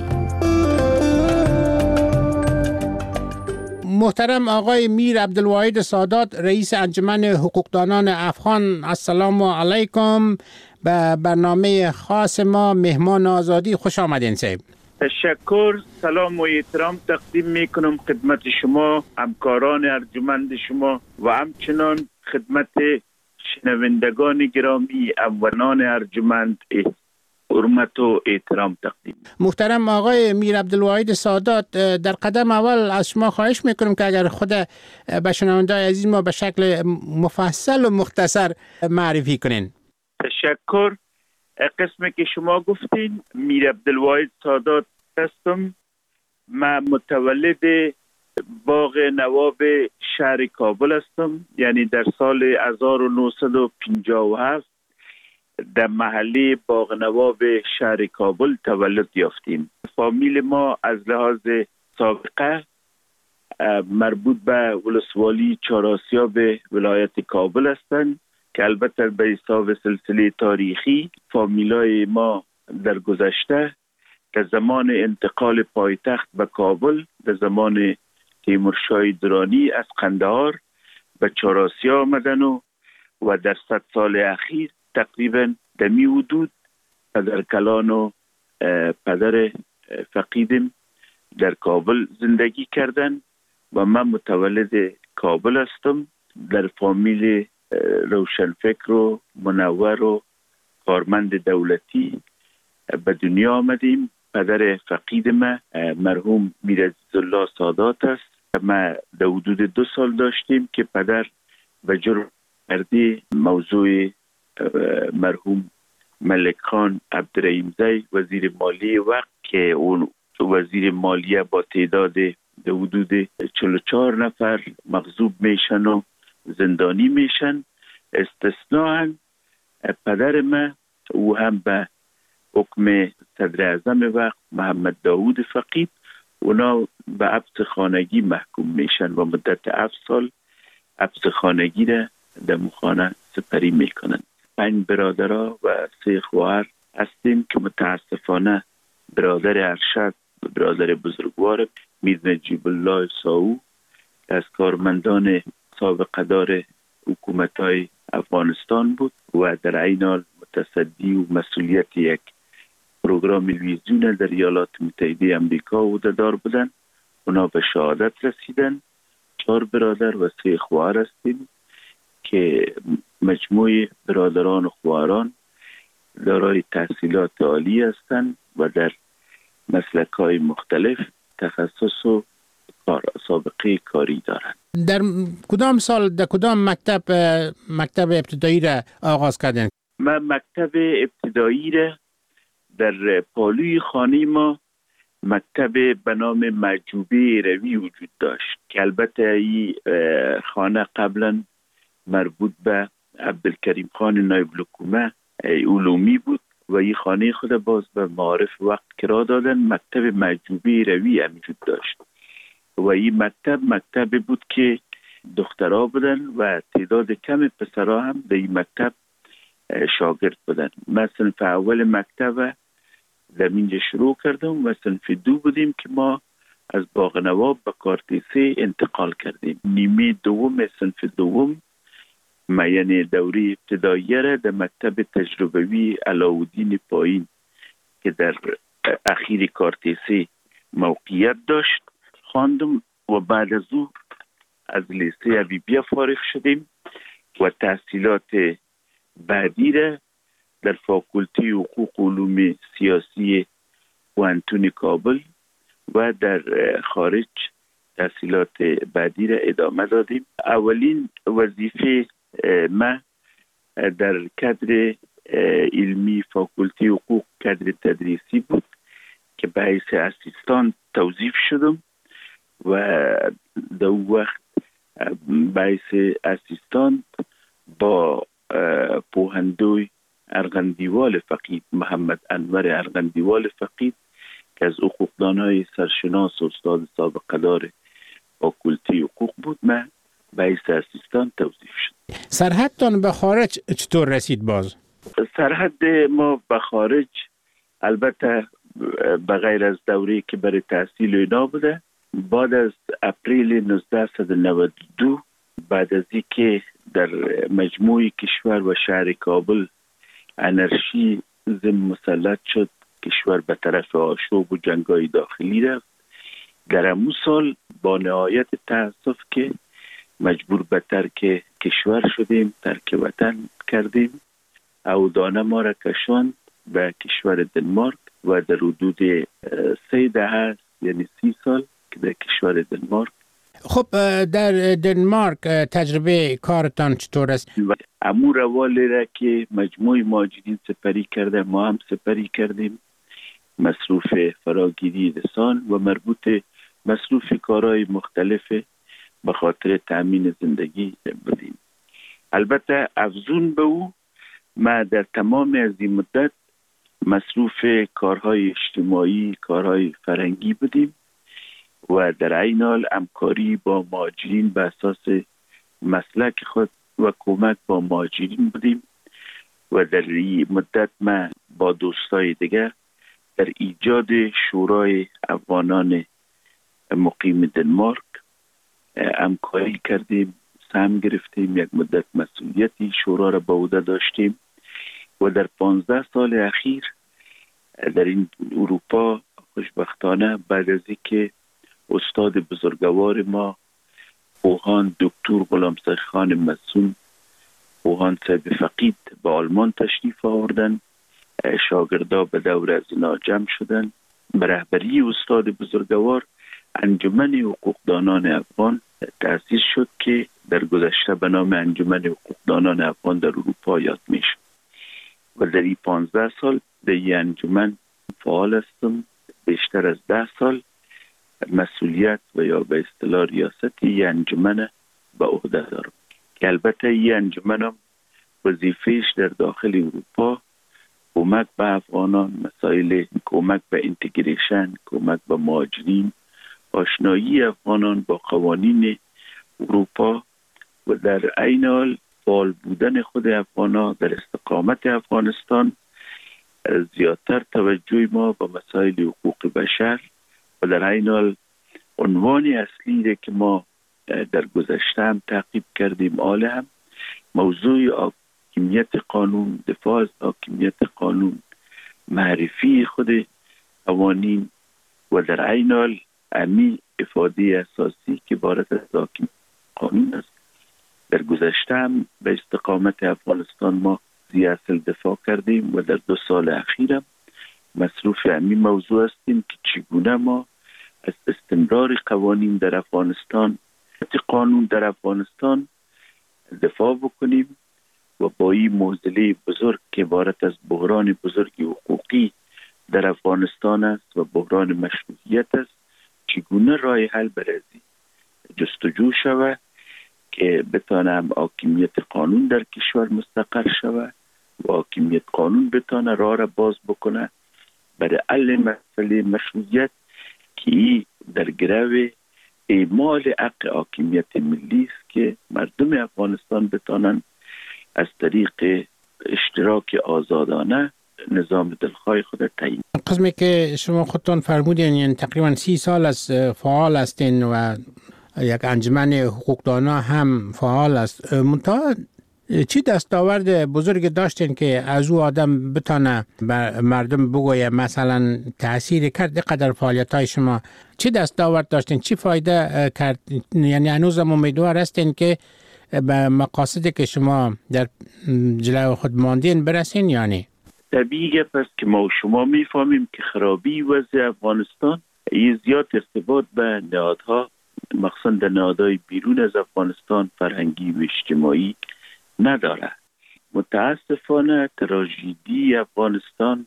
محترم آقای میر عبدالواحد سادات، رئیس انجمن حقوقدانان افغان، السلام علیکم. به برنامه خاص ما مهمان آزادی خوش آمدین صاحب. تشکر، سلام و احترام تقدیم میکنم خدمت شما، همکاران ارجمند شما و همچنان خدمت شنوندگان گرامی اولان ارجمند حرمت و احترام تقدیم. محترم آقای میر عبدالواحد سادات، در قدم اول از شما خواهش میکنم که اگر خود به شنونده‌های عزیز ما به شکل مفصل و مختصر معرفی کنین. تشکر. قسمی که شما گفتین، میر عبدالواحد سادات هستم. من متولد باغ نواب شهر کابل هستم، یعنی در سال هزار و نهصد و پنجاه و هفت در محله باغ نواب شهر کابل تولد یافتیم. فامیل ما از لحاظ سابقه مربوط به ولسوالی چهارآسیاب ولایت کابل هستند که البته به حساب سلسله تاریخی فامیلای ما در گذشته که زمان انتقال پایتخت به کابل در زمان تیمورشاه درانی از قندهار به چهارآسیا آمدن و و در صد سال اخیر تقریبا در می حدود پدر کلان و پدر فقیدم در کابل زندگی کردن و من متولد کابل هستم. در فامیل روشنفکر و منور و کارمند دولتی به دنیا آمدیم. پدر فقید ما مرحوم میر عزیزالله سادات است. ما در حدود دو سال داشتیم که پدر به جرم مردی موضوع مرحوم ملک خان عبدالرحیم زی وزیر مالی وقت که اون وزیر مالیه با تعداد در حدود چهل و چهار نفر مغضوب میشن و زندانی میشن. استثناء پدر ما او هم به حکم صدر اعظم وقت محمد داوود فقید اونا به حبس خانگی محکوم میشن و مدت هفت سال حبس خانگی را در خانه سپری میکنن. پنج برادرها و سه خواهر هستیم که متاسفانه برادر ارشد برادر بزرگوار میر نجیب الله ساو از کارمندان سابقه دار حکومت‌های افغانستان بود و در عین حال متصدی و مسئولیت یک پروگرام تلویزیون در ایالات متحده آمریکا عهده‌دار بودند. اونا به شهادت رسیدن. چهار برادر و سه خواهر هستیم که مجموع برادران و خواهران دارای تحصیلات عالی هستند و در مسلک‌های مختلف تخصص و سابقه کاری دارند. در کدام سال در کدام مکتب مکتب ابتدایی را آغاز کردین؟ من مکتب ابتدایی را در پالوی خانه ما مکتب به نام معجوبه روی وجود داشت که البته این خانه قبلا مربوط به عبدالکریم خان نایب الحکومه علومی بود و این خانه خود باز به معارف وقت کرا دادن. مکتب معجوبه روی هم وجود داشت و این مکتب مکتب بود که دخترها بودن و تعداد کم پسرها هم در این مکتب شاگرد بودن. من صنف اول مکتب در اینجا شروع کردم و صنف دو بودیم که ما از باغ نواب به کارتیسه انتقال کردیم. نیمه دوم صنف دوم ما یعنی دوره ابتدایی را در مکتب تجربوی علاءالدین پایین که در اخیر کارتیسه موقعیت داشت خواندم و بعد از او از لیسه حبیبیه فارغ شدیم و تحصیلات بعدی را در فاکولته حقوق و علوم سیاسی پوهنتون کابل و در خارج تحصیلات بعدی را ادامه دادیم. اولین وظیفه ما در کادر علمی فاکولته حقوق کادر تدریسی بود که به حیث اسیستان توظیف شدم و در وقت به حیث اسیستان با پوهندوی ارغندیوال فقید محمد انور ارغندیوال فقید که از حقوقدانهای سرشناس و استاد سابقه دار فاکولته حقوق بود من به حیث اسیستان توظیف شد. سرحدتان به خارج چطور رسید باز؟ سرحد ما به خارج البته به غیر از دوره‌ای که برای تحصیل اینا بوده، بعد از اپریل نوزده نود و دو بعد از اینکه در مجموع کشور و شهر کابل انرژی ضمن مسلط شد، کشور به طرف آشوب و جنگای داخلی رفت. در همون سال با نهایت تأسف که مجبور به ترک کشور شدیم، ترک وطن کردیم. اودانه ما را کشاند به کشور دنمارک و در حدود سه دهه یعنی سی سال که در کشور دنمارک. خب در دنمارک تجربه کارتان چطور است؟ امور روالی را که مجموع مهاجرین سپری کرده ما هم سپری کردیم. مصروف فراگیری لسان و مربوط مصروف کارهای مختلف به خاطر تأمین زندگی بودیم. البته افزون به او ما در تمام از این مدت مصروف کارهای اجتماعی، کارهای فرهنگی بودیم و در عین حال همکاری با مهاجرین به اساس مسلک خود و کمک با مهاجرین بودیم و در این مدت ما با دوستای دیگر در ایجاد شورای افغانان مقیم دنمارک همکاری کردیم، سهم گرفتیم، یک مدت مسئولیتی شورا را به عهده داشتیم و در پانزده سال اخیر در این اروپا خوشبختانه بعد از اینکه استاد بزرگوار ما پوهان دکتر غلامسخ خان مسون پوهان صاحب فقید به آلمان تشریف آوردن، شاگردا به دور از اینا جمع شدن. به رهبری استاد بزرگوار انجمن حقوقدانان افغان تأسیس شد که در گذشته به نام انجمن حقوقدانان افغان در اروپا یاد می شد و در این پانزده سال در این انجمن فعال هستم. بیشتر از ده سال مسئولیت و یا به اصطلاح ریاست یه انجمن به عهده دارم که البته یه انجمنم وظیفهش در داخل اروپا کمک به افغانان، مسائل کمک به اینتگریشن، کمک به مهاجرین، آشنایی افغانان با قوانین اروپا و در عین حال فعال بودن خود افغانان در استقامت افغانستان، زیادتر توجه ما به مسائل حقوق بشر و در عین حال عنوان اصلی که ما در گذشته هم تعقیب کردیم آل هم موضوع حاکمیت قانون، دفاع از حاکمیت قانون، معرفی خود قوانین و در عین حال امی افاده اساسی که عبارت از حاکمیت قانون است. در گذشته هم به استقامت افغانستان ما زی اصل دفاع کردیم و در دو سال اخیر هم مصروف امی موضوع هستیم که چگونه ما از استمرار قوانین در افغانستان، قانون در افغانستان دفاع بکنیم و با این معضله بزرگ که عبارت از بحران بزرگ حقوقی در افغانستان است و بحران مشروعیت است، چگونه راه حل برازی جستجو شود که بتانه حاکمیت قانون در کشور مستقر شود و حاکمیت قانون بتانه راه را باز بکنه برای حل مسئله مشروعیت که در گرو اعمال حق حاکمیت ملی است که مردم افغانستان بتانن از طریق اشتراک آزادانه نظام دلخواه خود تعیین. قسمی که شما خودتون فرمودین یعنی تقریبا سی سال از فعال هستین و یک انجمن حقوقدانا هم فعال است. منتها چی دستاورد بزرگ داشتین که از او آدم بتانه بر مردم بگویه مثلا تأثیر کرد قدر فعالیت های شما؟ چی دستاورد داشتین؟ چی فایده کرد؟ یعنی هنوزم امیدوار هستین که به مقاصدی که شما در جلو خود ماندین برسین یعنی؟ طبیعیه پس که ما و شما میفهمیم که خرابی وضع افغانستان یه زیاد ارتباط به نهادها مخصوصا در نهادهای بیرون از افغانستان فرهنگی و اجتماعی نداره. متاسفانه تراژدی افغانستان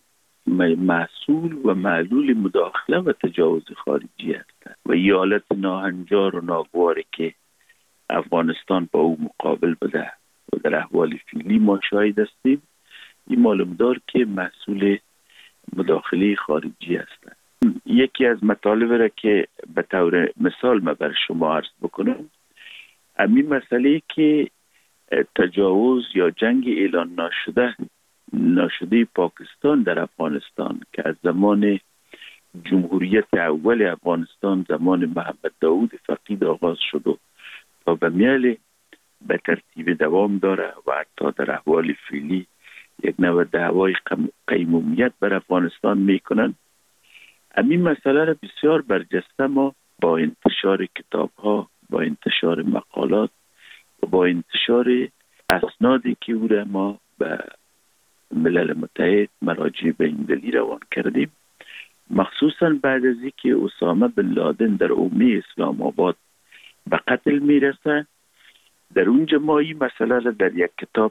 محصول و معلول مداخله و تجاوز خارجی است و یه حالت ناهنجار و ناگواری که افغانستان با او مقابل بده و در احوال فعلی ما شاهد هستیم، این معلوم دار که محصول مداخله خارجی است. یکی از مطالب را که به طور مثال ما بر شما عرض بکنم، همین مسئله که تجاوز یا جنگ اعلان ناشده ناشده پاکستان در افغانستان که از زمان جمهوریت اول افغانستان زمان محمد داود فقید آغاز شد و تا به میل به ترتیب دوام داره و حتی در احوال فعلی یک نوع دعوای قیمومیت بر افغانستان میکنن. همین مسئله را بسیار برجسته ما با انتشار کتاب ها، با انتشار مقالات و با انتشار اسنادی که او را ما به ملل متحد مراجع بین‌المللی روان کردیم، مخصوصا بعد از اینکه اسامه بن لادن در حومه اسلام آباد به قتل میرسه، در اونجا ما این مسئله را در یک کتاب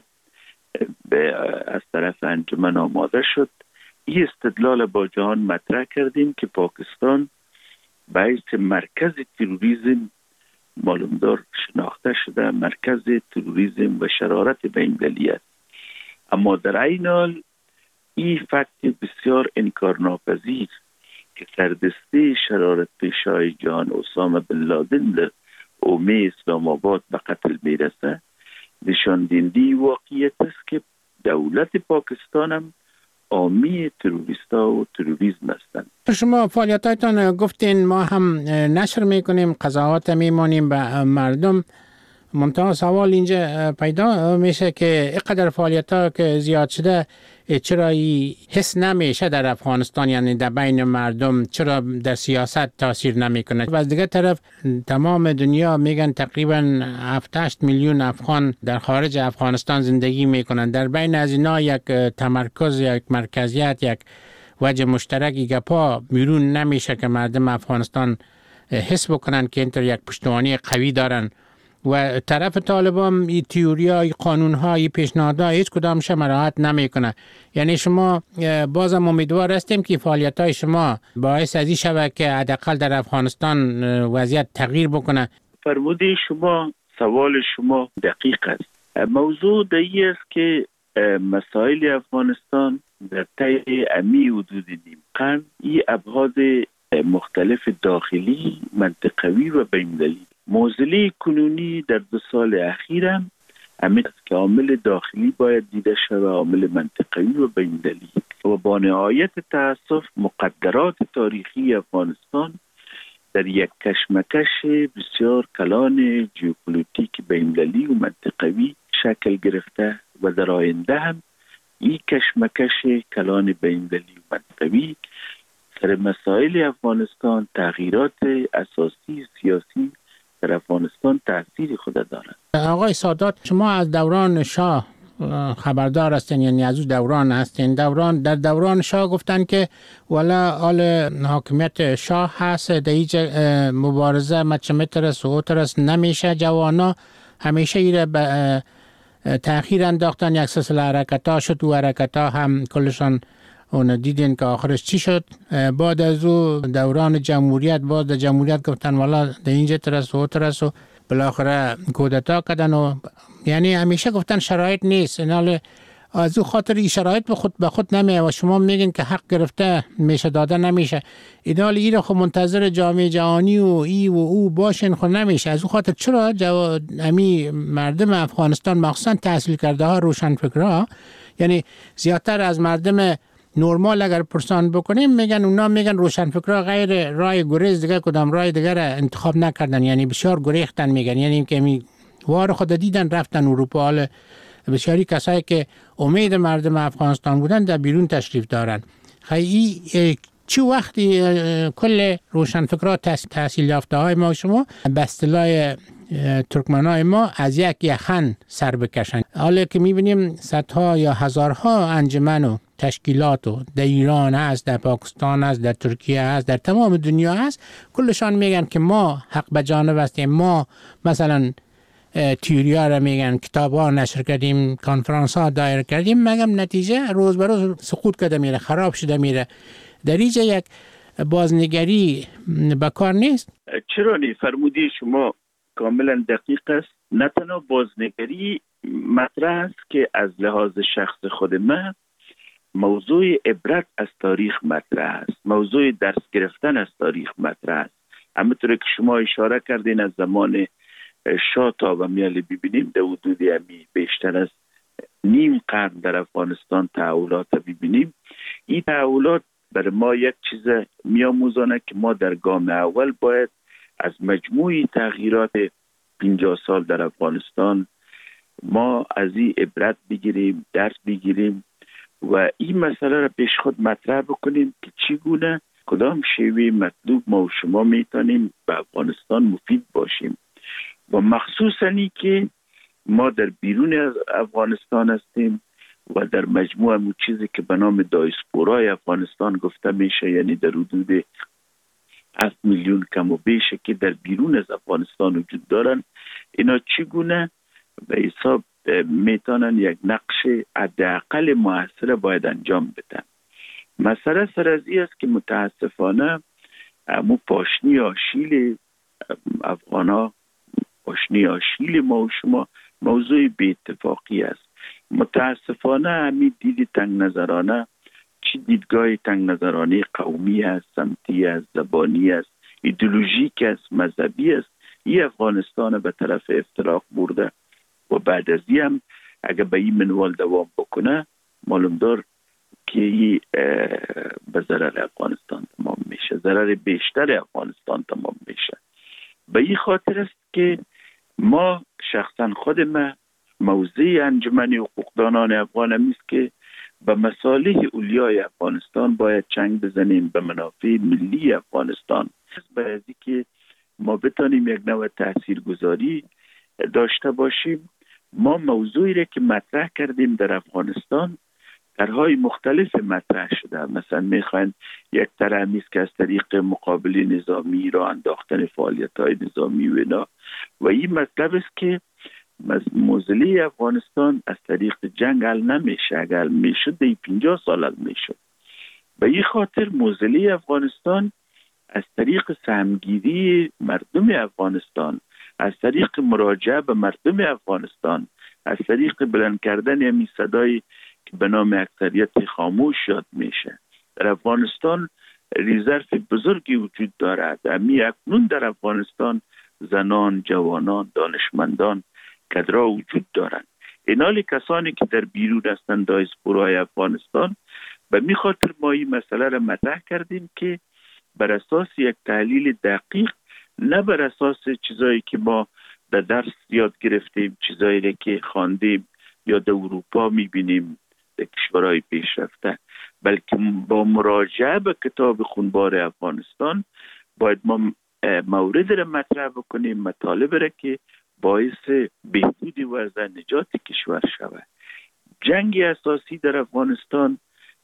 از طرف انجمن آماده شد. این استدلال با جهان مطرح کردیم که پاکستان باعث مرکز تروریسم معلومدار شناخته شده، مرکز تروریسم و شرارت بین‌المللی است. اما در عین حال این فکت بسیار انکارناپذیر که سردسته شرارت پیشای جهان اسامه بن لادن در حومه اسلام آباد به قتل میرسه نشان دهنده واقعیت است که دولت پاکستان هم حامی تروریستا و تروریسم هستند. شما فعالیتاتون گفتین ما هم نشر میکنیم، قضاوت میمونیم به مردم. منتها سوال اینجا پیدا میشه که اینقدر فعالیت ها که زیاد شده چرا حس نمیشه در افغانستان، یعنی در بین مردم چرا در سیاست تاثیر نمیکنه؟ و از دیگه طرف تمام دنیا میگن تقریبا هفت هشت میلیون افغان در خارج افغانستان زندگی میکنن. در بین از اینا یک تمرکز، یک مرکزیت، یک وجه مشترکی گپا بیرون نمیشه که مردم افغانستان حس بکنن که اینطور یک پشتوانی قوی دارن و طرف طالبان این تئوری های قانون های پیشنهادها هیچ کدامش مراعات نمیکنه. یعنی شما بازم امیدوار هستیم که فعالیت های شما باعث از این شود که حداقل در افغانستان وضعیت تغییر بکنه. فرموده شما، سوال شما دقیق است. موضوع دایی است که مسائل افغانستان در طی امی حدود نیم قرن این ابعاد مختلف داخلی، منطقوی و بین‌المللی. معضله کنونی در دو سال اخیر هم همین که عامل داخلی باید دیده شود، عامل منطقوی و بین‌المللی. و با نهایت تأسف مقدرات تاریخی افغانستان در یک کشمکش بسیار کلان ژئوپلیتیک بین‌المللی و منطقوی شکل گرفته و در آینده هم این کشمکش کلان بین‌المللی و منطقوی سر مسائل افغانستان، تغییرات اساسی سیاسی در افغانستان تأثیر خود دارد. آقای سادات، شما از دوران شاه خبردار هستین، یعنی از اون دوران هستین. دوران در دوران شاه گفتن که والا حال حاکمیت شاه هست، در هیچ مبارزه مچمترس و اوترس نمیشه. جوانا همیشه ایره به تأخیر انداختن. یک سلسله حرکت ها شد و حرکت ها هم کلشان اون دیدین که آخرش چی شد. بعد از او دوران جمهوریت، بعد از جمهوریت گفتن والا در اینجا ترس و ترس و بالاخره کودتا کردن و یعنی همیشه گفتن شرایط نیست. اینال از او خاطر این شرایط به خود به خود نمیه و شما میگین که حق گرفته میشه داده نمیشه. اینال این خب منتظر جامعه جهانی و ای و او باشین خود نمیشه. از او خاطر چرا جو... امی مردم افغانستان مخصوصا تحصیل کرده ها، روشنفکرها، یعنی زیادتر از مردم نورمال اگر پرسان بکنیم میگن اونا میگن روشنفکرها غیر رای گریز دیگه کدام رای دیگه را انتخاب نکردن، یعنی بسیار گریختن میگن، یعنی که می وار خود دیدن رفتن اروپا. حال بسیاری کسایی که امید مردم افغانستان بودن در بیرون تشریف دارن. خیلی چه وقتی کل روشنفکرها تحصیل یافته های ما شما به اصطلاح ترکمنای ما از یک یخن سر بکشن. حالا که میبینیم صدها یا هزارها انجمن و تشکیلات و در ایران هست، در پاکستان هست، در ترکیه هست، در تمام دنیا هست، کلشان میگن که ما حق به جانب هستیم. ما مثلا تیوریا را میگن، کتاب ها نشر کردیم، کنفرانس ها دایر کردیم، مگم نتیجه روز به روز سقوط کرده میره، خراب شده میره. در اینجا یک بازنگری بکار نیست؟ چرا نی؟ فرمودی شما کاملا دقیق است. نه تنها بازنگری مطرح است که از لحاظ شخص خود من موضوع عبرت از تاریخ مطرح است، موضوع درس گرفتن از تاریخ مطرح است. همونطور که شما اشاره کردین از زمان شاه تا و میاله ببینیم در حدود امی بیشتر از نیم قرن در افغانستان تحولات ببینیم. این تحولات برای ما یک چیز میاموزانه که ما در گام اول باید از مجموعی تغییرات پنجاه سال در افغانستان ما از این عبرت بگیریم، درس بگیریم و این مسئله را پیش خود مطرح بکنیم که چگونه کدام شیوه مطلوب ما و شما میتونیم به افغانستان مفید باشیم و مخصوصا ای که ما در بیرون از افغانستان هستیم و در مجموع مو چیزی که به نام دایسپورای افغانستان گفته میشه، یعنی در حدود هفت میلیون کم و بیشه که در بیرون از افغانستان وجود دارن، اینا چگونه به حساب میتونن یک نقش حداقل موثر باید انجام بدن. مسئله سر از این است که متاسفانه مو پاشنی آشیل افغانا، پاشنی آشیل ما و شما موضوع بی اتفاقی است. متاسفانه همین دید تنگ نظرانه، چی دیدگاه تنگ نظرانه قومی است، سمتی است، زبانی است، ایدئولوژیک است، مذهبی است، این افغانستان به طرف افتراق برده و بعد از این هم اگر به این منوال دوام بکنه معلوم دار که این به ضرر افغانستان تمام میشه، ضرر بیشتر افغانستان تمام میشه. به این خاطر است که ما شخصا خود ما موضع انجمن حقوقدانان افغان است که به مصالح اولیای افغانستان باید چنگ بزنیم، به منافع ملی افغانستان، باید که ما بتانیم یک نوع تاثیرگذاری داشته باشیم. ما موضوعی را که مطرح کردیم در افغانستان طرح‌های مختلف مطرح شده. مثلا میخواین یک طرح است که از طریق مقابله نظامی را انداختن فعالیت‌های نظامی و اینا، و این مطلب است که موزلی افغانستان از طریق جنگ حل نمیشه. اگر میشه دی پنجاه سال حل میشه. به این خاطر موزلی افغانستان از طریق سهمگیری مردم افغانستان، از طریق مراجعه به مردم افغانستان، از طریق بلند کردن همین صدایی که به نام اکثریت خاموش یاد میشه. در افغانستان ریزرف بزرگی وجود دارد. امی اکنون در افغانستان زنان، جوانان، دانشمندان کدرا وجود دارند. اینالی کسانی که در بیرون هستند دایسپورای افغانستان، به می خاطر ما این مسئله را مطرح کردیم که بر اساس یک تحلیل دقیق، نه بر اساس چیزایی که ما در درس یاد گرفتیم، چیزایی که خواندیم یا در اروپا میبینیم در کشورهای پیشرفته، بلکه با مراجعه به کتاب خونبار افغانستان باید ما مورد را مطرح بکنیم، مطالب را که باعث بهبود وضع نجات کشور شود. جنگ اساسی در افغانستان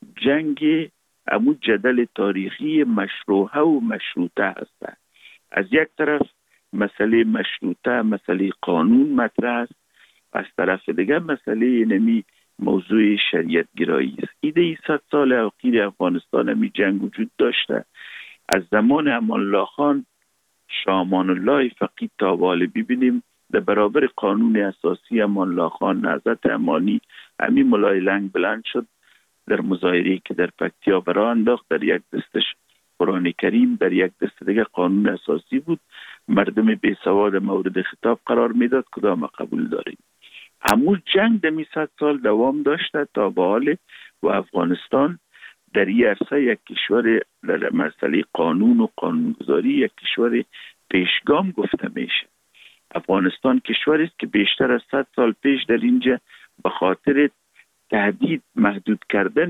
جنگ امو جدل تاریخی مشروعه و مشروطه هست. از یک طرف مسئله مشروطه، مسئله قانون مطرح است، از طرف دیگر مسئله نمی موضوع شریعت گرایی است. ایده صد سال اخیر افغانستان همی جنگ وجود داشته. از زمان امان الله خان، شاه امان الله فقید تا حال ببینیم در برابر قانون اساسی امان الله خان نهضت امانی همی ملای لنگ بلند شد در مظاهره که در پکتیا برا انداخت. در یک دستش قرآن کریم، در یک دست دیگه قانون اساسی بود. مردم بی سواد مورد خطاب قرار میداد، کدام قبول داریم. همون جنگ دمی صد سال دوام داشته تا به حال و افغانستان در این عرصه یک کشور در مسئله قانون و قانونگذاری یک کشور پیشگام گفته میشه. افغانستان کشوری است که بیشتر از صد سال پیش در اینجا به خاطر تهدید محدود کردن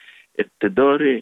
اقتدار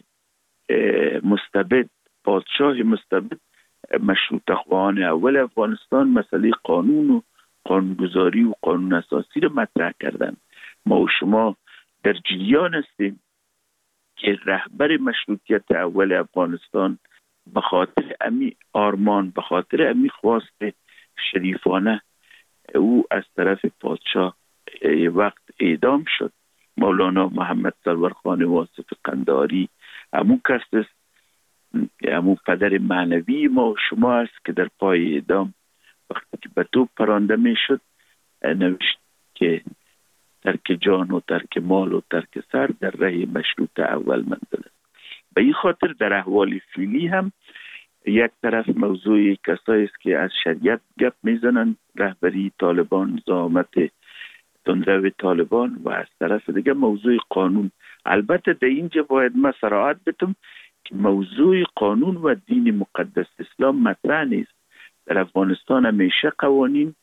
مستبد، پادشاه مستبد، مشروطه خواهان اول افغانستان مسئله قانون و قانونگذاری و قانون اساسی رو مطرح کردن. ما و شما در جریان هستیم که رهبر مشروطیت اول افغانستان به خاطر امی آرمان، به خاطر امی خواست شریفانه او از طرف پادشاه وقت اعدام شد. مولانا محمد سرور خان واصف قنداری همون کس است، همون پدر معنوی ما و شما است که در پای اعدام وقتی که به توپ پرانده می شد نوشت که ترک جان و ترک مال و ترک سر در ره مشروط اول منزل است. به این خاطر در احوال فعلی هم یک طرف موضوع کسایی است که از شریعت گپ میزنند، رهبری طالبان، زعامت تندرو طالبان، و از طرف دیگه موضوع قانون. البته در اینجا باید ما صراحت بتم که موضوع قانون و دین مقدس اسلام مطرح نیست. در افغانستان همیشه قوانین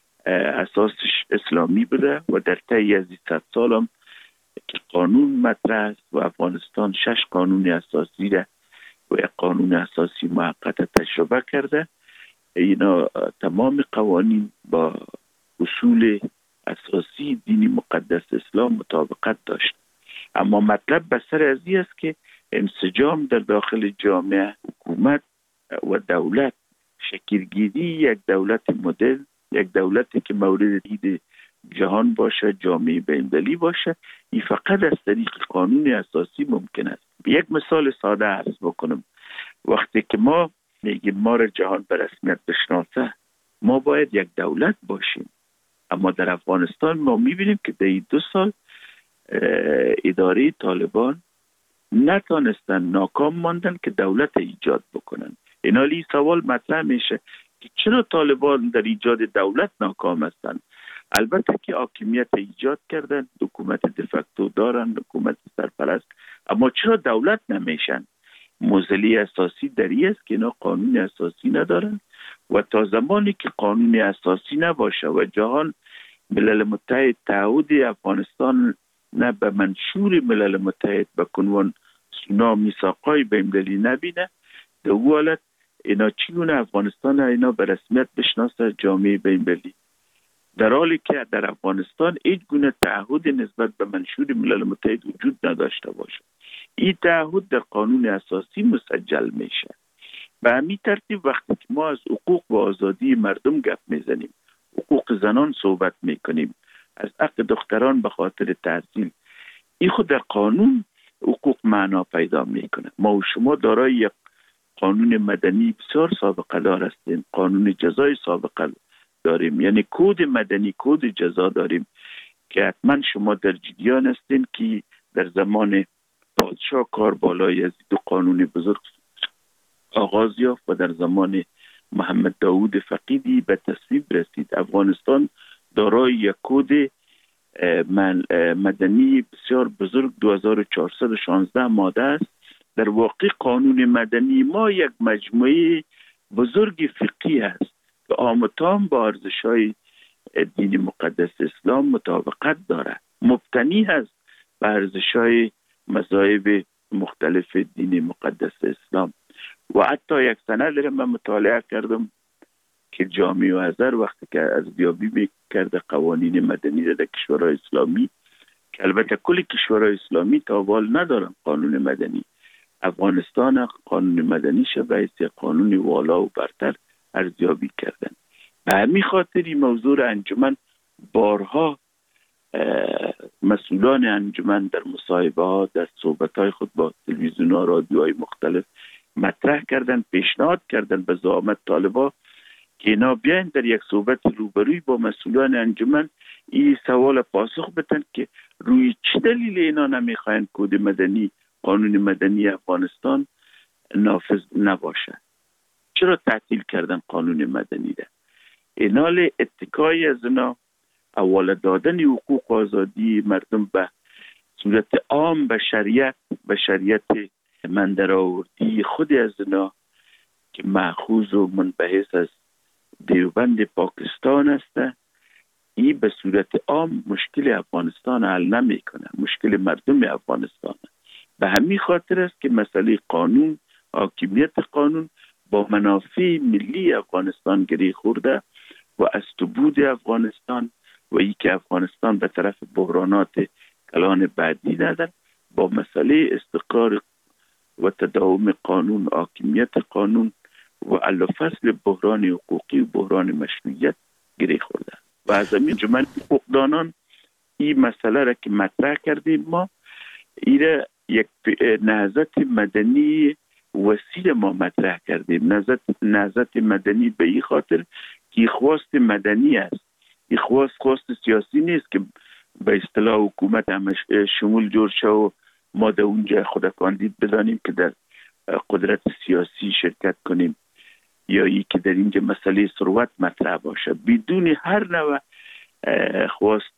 اساسش اسلامی بوده و در طی از صد سال هم که قانون مطرح است و افغانستان شش قانون اساسی ده و یک قانون اساسی موقت تجربه کرده. اینا تمام قوانین با اصول اساسی دینی مقدس اسلام مطابقت داشت. اما مطلب بسر از این است که انسجام در داخل جامعه، حکومت و دولت، شکلگیری یک دولت مدل، یک دولتی که مورد دید جهان باشه، جامعه بین‌المللی باشه، این فقط از طریق قانون اساسی ممکن است. یک مثال ساده عرض بکنم. وقتی که ما میگیم ما را جهان به رسمیت بشناسه، ما باید یک دولت باشیم. اما در افغانستان ما میبینیم که در این دو سال اداره طالبان نتانستن، ناکام ماندن که دولت ایجاد بکنن. اینالی سوال مطرح میشه که چرا طالبان در ایجاد دولت ناکام هستن؟ البته که حاکمیت ایجاد کردن، حکومت دفکتو دارن، حکومت سرپرست، اما چرا دولت نمیشن؟ موزلی اساسی در این است که اینا قانون اساسی ندارن و تا زمانی که قانون اساسی نباشه و جهان ملل متحد تعهد افغانستان نه به منشور ملل متحد به کنوان سونا میثاقای بین‌المللی نبینه، در او حالت اینا چگونه افغانستان اینا به رسمیت بشناسه جامعه بین‌المللی، در حالی که در افغانستان هیچ گونه تعهد نسبت به منشور ملل متحد وجود نداشته باشه. این تعهد در قانون اساسی مسجل میشه. به همین ترتیب وقتی که ما از حقوق و آزادی مردم گپ میزنیم، حقوق زنان صحبت میکنیم، از حق دختران به خاطر تحصیل، این خود در قانون حقوق معنا پیدا میکنه. ما و شما دارای یک قانون مدنی بسیار سابقه دار هستیم، قانون جزای سابقه داریم، یعنی کد مدنی، کد جزا داریم که حتما شما در جریان هستین که در زمان پادشاه کاربالای یزید دو قانون بزرگ آغاز یافت و در زمان محمد داود فقیدی به تصویب رسید. افغانستان دارای یک کد مدنی بسیار بزرگ دو هزار و چهارصد و شانزده ماده است. در واقع قانون مدنی ما یک مجموعه بزرگ فقهی است که آمتان با ارزش‌های دین مقدس اسلام مطابقت دارد، مبتنی است بر ارزش‌های مذاهب مختلف دین مقدس اسلام. و حتی یک سند را من مطالعه کردم که جامع ازهر وقتی که ارزیابی میکرده قوانین مدنی را در کشورهای اسلامی، که البته کل کشورهای اسلامی تاوال ندارن قانون مدنی، افغانستان قانون مدنی شبه قانون والا و برتر ارزیابی کردن. به همین خاطر این موضوع انجمن بارها مسئولان انجمن در مصاحبه ها، در صحبت های خود با تلویزیون ها، رادیوهای مختلف مطرح کردن، پیشنهاد کردن به زعامت طالبا که اینا بیاین در یک صحبت روبروی با مسئولان انجمن این سوال پاسخ بدن که روی چه دلیل اینا نمیخواین کد مدنی، قانون مدنی افغانستان نافذ نباشه، چرا تعطیل کردن قانون مدنی ده. اینال اتکای از اینا اول دادن حقوق و آزادی مردم به صورت عام به شریعت به شریعت من در آوردی خود از اینا که مأخوذ و منبعث از دیوبند پاکستان است، این به صورت عام مشکل افغانستان حل نمیکنه، مشکل مردم افغانستان. به همین خاطر است که مسئله قانون، حاکمیت قانون با منافع ملی افغانستان گره خورده و از تبود افغانستان و ای که افغانستان به طرف بحرانات کلان بعدی ندن با مسئله استقرار و تداوم قانون، حاکمیت قانون و حل و فصل بحران حقوقی و بحران مشروعیت گره خورده. و از همین جمعه حقوقدانان این مسئله را که مطرح کردیم ما، این یک نهضت مدنی وسیع ما مطرح کردیم. نهضت نهضت مدنی به این خاطر که خواست مدنی است، این خواست خواست سیاسی نیست که به اصطلاح حکومت همش شمول جور شه و ما در اونجا خود کاندید بدانیم که در قدرت سیاسی شرکت کنیم یا ای که در اینجا مسئله ثروت مطرح باشه. بدون هر نوع خواست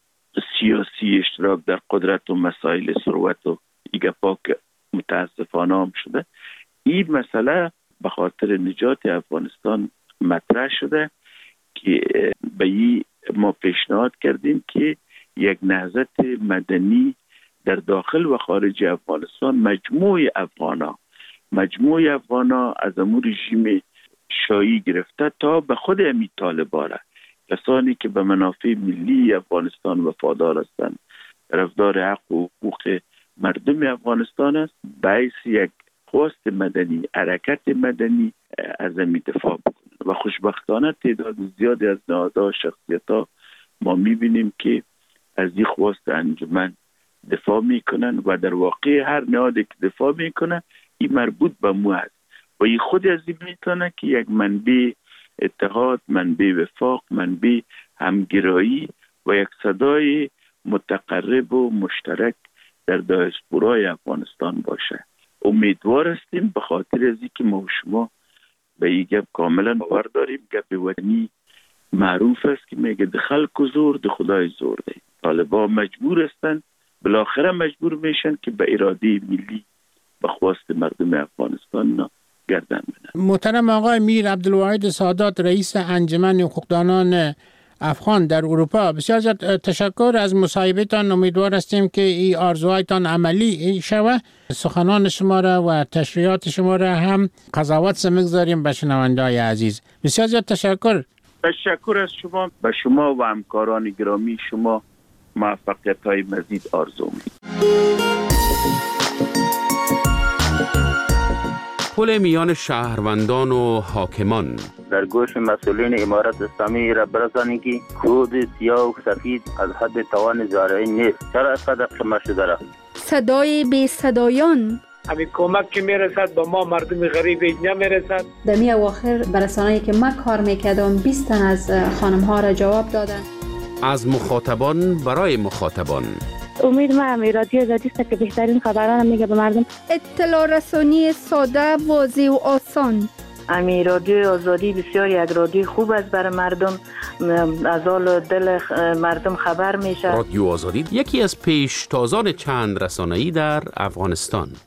سیاسی اشتراک در قدرت و مسائل ثروت و ایگه پاک متاسفانه هم شده. این مسئله به خاطر نجات افغانستان مطرح شده که به این ما پیشنهاد کردیم که یک نهضت مدنی در داخل و خارج افغانستان، مجموع افغانا مجموع افغانا از امور رژیم شایی گرفته تا به خود امی طالبان، کسانی که به منافع ملی افغانستان وفادار هستند، طرفدار حق و حقوق مردم افغانستان است، باعث یک خواست مدنی، حرکت مدنی از امی دفاع بکنند. و خوشبختانه تعداد زیادی از نهادها، شخصیت‌ها ما می‌بینیم که از این خواست انجمن دفاع میکنن و در واقع هر نهادی که دفاع میکنه این مربوط به مو است و این خود از این میتونه که یک منبع اتحاد، منبع وفاق، منبع همگرایی و یک صدای متقرب و مشترک در دیاسپورای افغانستان باشه. امیدوار هستیم به خاطر از اینکه ما و شما به این گپ کاملا باور داریم. گپ وطنی معروف است که میگه ده خلق و زور ده خدای زور ده. طالبان مجبور هستند، بالاخره مجبور میشن که به اراده ملی به خواست مردم افغانستان گردن بدن. محترم آقای میر عبدالواحد سادات، رئیس انجمن حقوقدانان افغان در اروپا، بسیار زیاد تشکر از مصاحبهتان. امیدوار هستیم که این آرزوهایتان عملی شود. سخنان شما را و تشریحات شما را هم قضاوت سمگذاریم به شنونده‌های عزیز. بسیار زیاد تشکر. تشکر از شما، به شما و همکاران گرامی شما موفقیت های مزید آرزو می‌کنم. پل میان شهروندان و حاکمان. در گوش مسئولین امارت اسلامی را برسانید که کود سیاه و سفید از حد توان زارعی نیست. چرا اینقدر خمه شده را؟ صدای بی صدایان. همین کمک که میرسد با ما مردم غریب نمیرسد. در می اواخر برسانه‌ای که من کار میکردم بیست تن از خانم ها را جواب دادن. از مخاطبان برای مخاطبان. امید ما همی رادیو آزادی است که بهترین خبران میگه به مردم. اطلاع رسانی ساده، واضح و آسان. امی رادیو آزادی بسیار یک رادیو خوب است برای مردم، از حال دل مردم خبر میشه. رادیو آزادی یکی از پیشتازان چند رسانه‌ای در افغانستان.